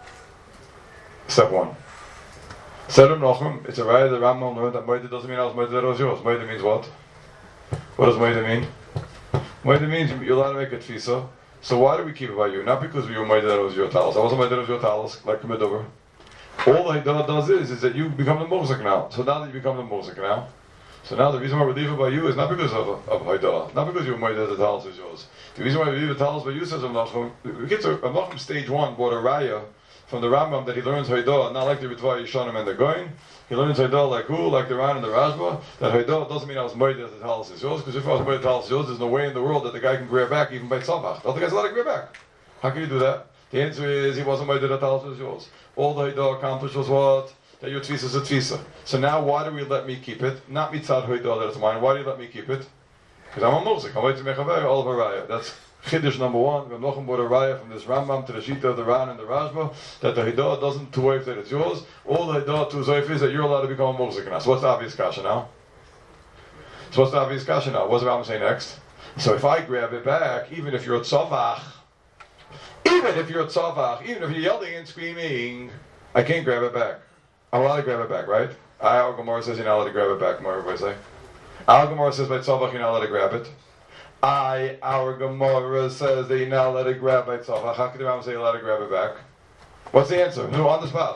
Step one. Said Nochem, it's a right that Rambam learned that Moida doesn't mean I was Moida that was yours. Moida means what? What does Moida mean? Moida means you're allowed to make a tfisa. So why do we keep it by you? Not because we were Moida that was your talis. I wasn't Moida that was your talis, like Medover. All the Haidah does is that you become the Mosek now. So now that you become the Mosek now, so now the reason why we leave it by you is not because of Haidah, not because you were made that the talis is yours. The reason why we leave the talis by you, says Amnachum, Amnachum stage 1 brought a raya from the Rambam that he learns Haidah, not like the Ritva Yishanim and the Goin. He learns Haidah like who? Like the Ran and the Rashba, that Haidah doesn't mean I was made that the talis is yours, because if I was made that the talis is yours, there's no way in the world that the guy can grab back even by Tzavach. The other guy's allowed to grab back. How can you do that? The answer is he wasn't made that the talis was yours. All the Haidah accomplished was what? That your tvisa is a tvisa. So now why do we let me keep it? Not mitzad Haidah that it's mine. Why do you let me keep it? Because I'm a Mosek. I'm waiting to make a all of a raya. That's Chiddush number 1. We're not going to raya from this Rambam to the Shita of the Ran and the Rashba that the Haidah doesn't tuwaif that it's yours. All the Haidah to Zoif is that you're allowed to become a Mosek now. So what's the obvious kasha now? What's the Rambam say next? So if I grab it back, even if you're a tzavach, even if you're yelling and screaming, I can't grab it back. I'm allowed to grab it back, right? Our Gemara says you're not allowed to grab it back. What everybody say? Our Gemara says by tzavach you're not allowed to grab it. Our Gemara says that you're not allowed to grab by tzavach. How can the Rambam say you're allowed to grab it back? What's the answer? No, on the spot.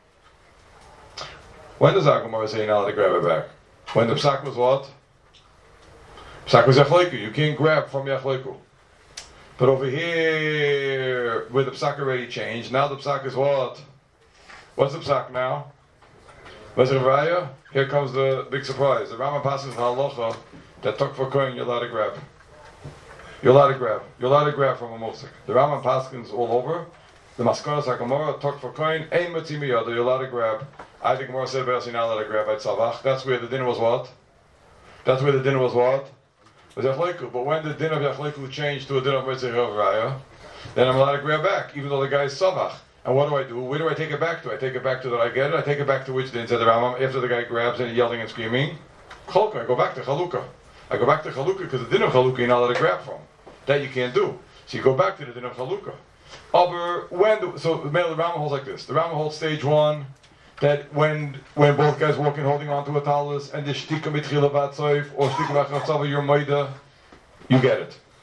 When does our Gemara say you're not allowed to grab it back? When the psak was what? Psak was yachleiku. You can't grab from yachleiku. But over here, where the psak already changed, now the psak is what? What's the psak now? What's the raya? Here comes the big surprise. The Rambam passes the halacha that tok for kohen you're allowed to grab. You're allowed to grab. You're allowed to grab from a mosek. The Rambam paskins all over. The maskonas hakamora tok for kohen ein matzim yada. You're allowed to grab. I think Gemara said you're not allowed to grab by tzavach. That's where the dinner was what? That's where the dinner was what? Was yachleiku. But when the din of yachleiku changed to a din of mitzvah raya, then I'm allowed to grab back, even though the guy is tzavach. And what do? Where do I take it back to? I take it back to that I get it. I take it back to which din said the Rambam after the guy grabs and yelling and screaming. Cholka. I go back to Chalukah. I go back to Chalukah because the din of Chalukah you're not allowed to grab from. That you can't do. So you go back to the din of Chalukah. So the Rambam holds like this. The Rambam holds stage 1 that when both guys walking holding onto a talus and the shtika mitchila vatsoif or shtika v'achnatzava you're moida, you get it.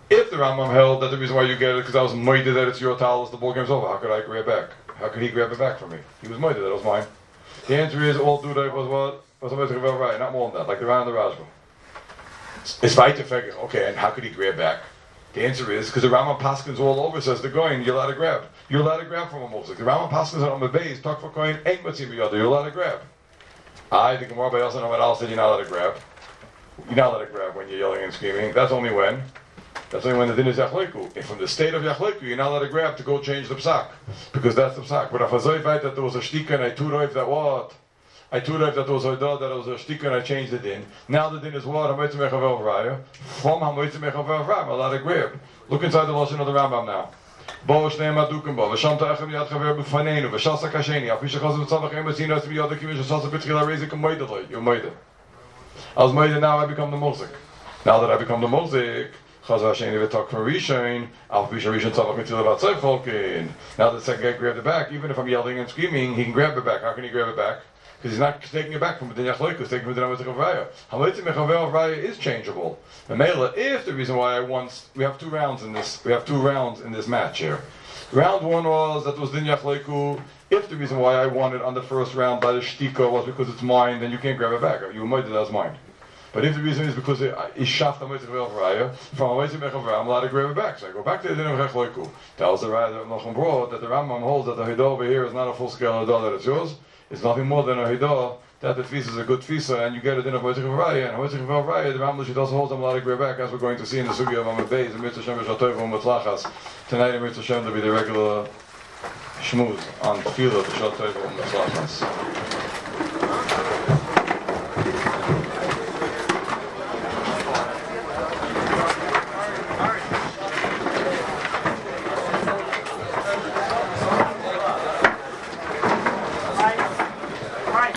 If the Rambam held that the reason why you get it because I was moided that it's your towel, the ball game's over, how could I grab back? How could he grab it back from me? He was moided, that was mine. The answer is all Dudai was what? Was a right, not more than that, like the Ran and the Rajba. It's right to figure, okay, and how could he grab back? The answer is because the Rambam Paskins all over says the going, you're allowed to grab. You're allowed to grab from a Mosik. The Rambam Paskins on the base, talk for coin, ain't matzim b'yada, you're allowed to grab. I think more by also know what else said you're not allowed to grab. You're not allowed to grab when you're yelling and screaming. That's only when the din is Yachleiku. If from the state of Yachleiku, you're not allowed to grab to go change the psak. Because that's the psak. But if I say that there was a shtika and I turoiv that what? I turoiv that there was a dod, that there was a shtika and I changed the din. Now the din is what? Hamoitzi mechavel raya. From Hamoitzi mechavel raya, I'm allowed to grab. Look inside the Lashon of the Rambam now. Bo shnei madukim bo. V'shamta echem yad chaver b'fanenu. V'shasa kasheni. Apisha chazim tzavach emetzina es miyad akim v'shasa b'tchila reizik amoidaloi. You're moided. I was moided, now I become the Mozik. Now that I become the Mozik, Chazar Sheni v'tok from Rishon, Apisha Rishon tzavach mitzila v'atzay folkin. Now the second guy grabbed it back. Even if I'm yelling and screaming, he can grab it back. How can he grab it back? Because he's not taking it back from the Yachloikus, he's taking it from the Hamoitzi Mechavel Raya. Hamoitzi Mechavel Raya is changeable. The Mela, if the reason why we have two rounds in this match here. Round one was that was Din Yachleiku. If the reason why I won it on the first round by the Shtika was because it's mine, then you can't grab it back. You might do that as mine. But if the reason is because it is Shaft Hamoitzi Mechavel Raya, from Hamoitzi Mechavel Raya, I'm allowed to grab it back. So I go back to the Din of Yachleiku. That was the Raya that Nochem brought, that the Rambam holds that the Hidah over here is not a full scale Hidah that it's yours. It's nothing more than a Hidah, that the Tfisa is a good Tfisa, and you get it in a Hamoitzi Mechavel Raya. And Hamoitzi Mechavel Raya, the Rambam Lishit also holds I'm allowed to grab back, as we're going to see in the Sugya of Amud Beis, and Mitzvah Shem V'Shatov U'Mutzlachas. Tonight in Mitzvah Shem, there'll be the regular Shmuz on Tefillah, V'Shatov U'Mutzlachas.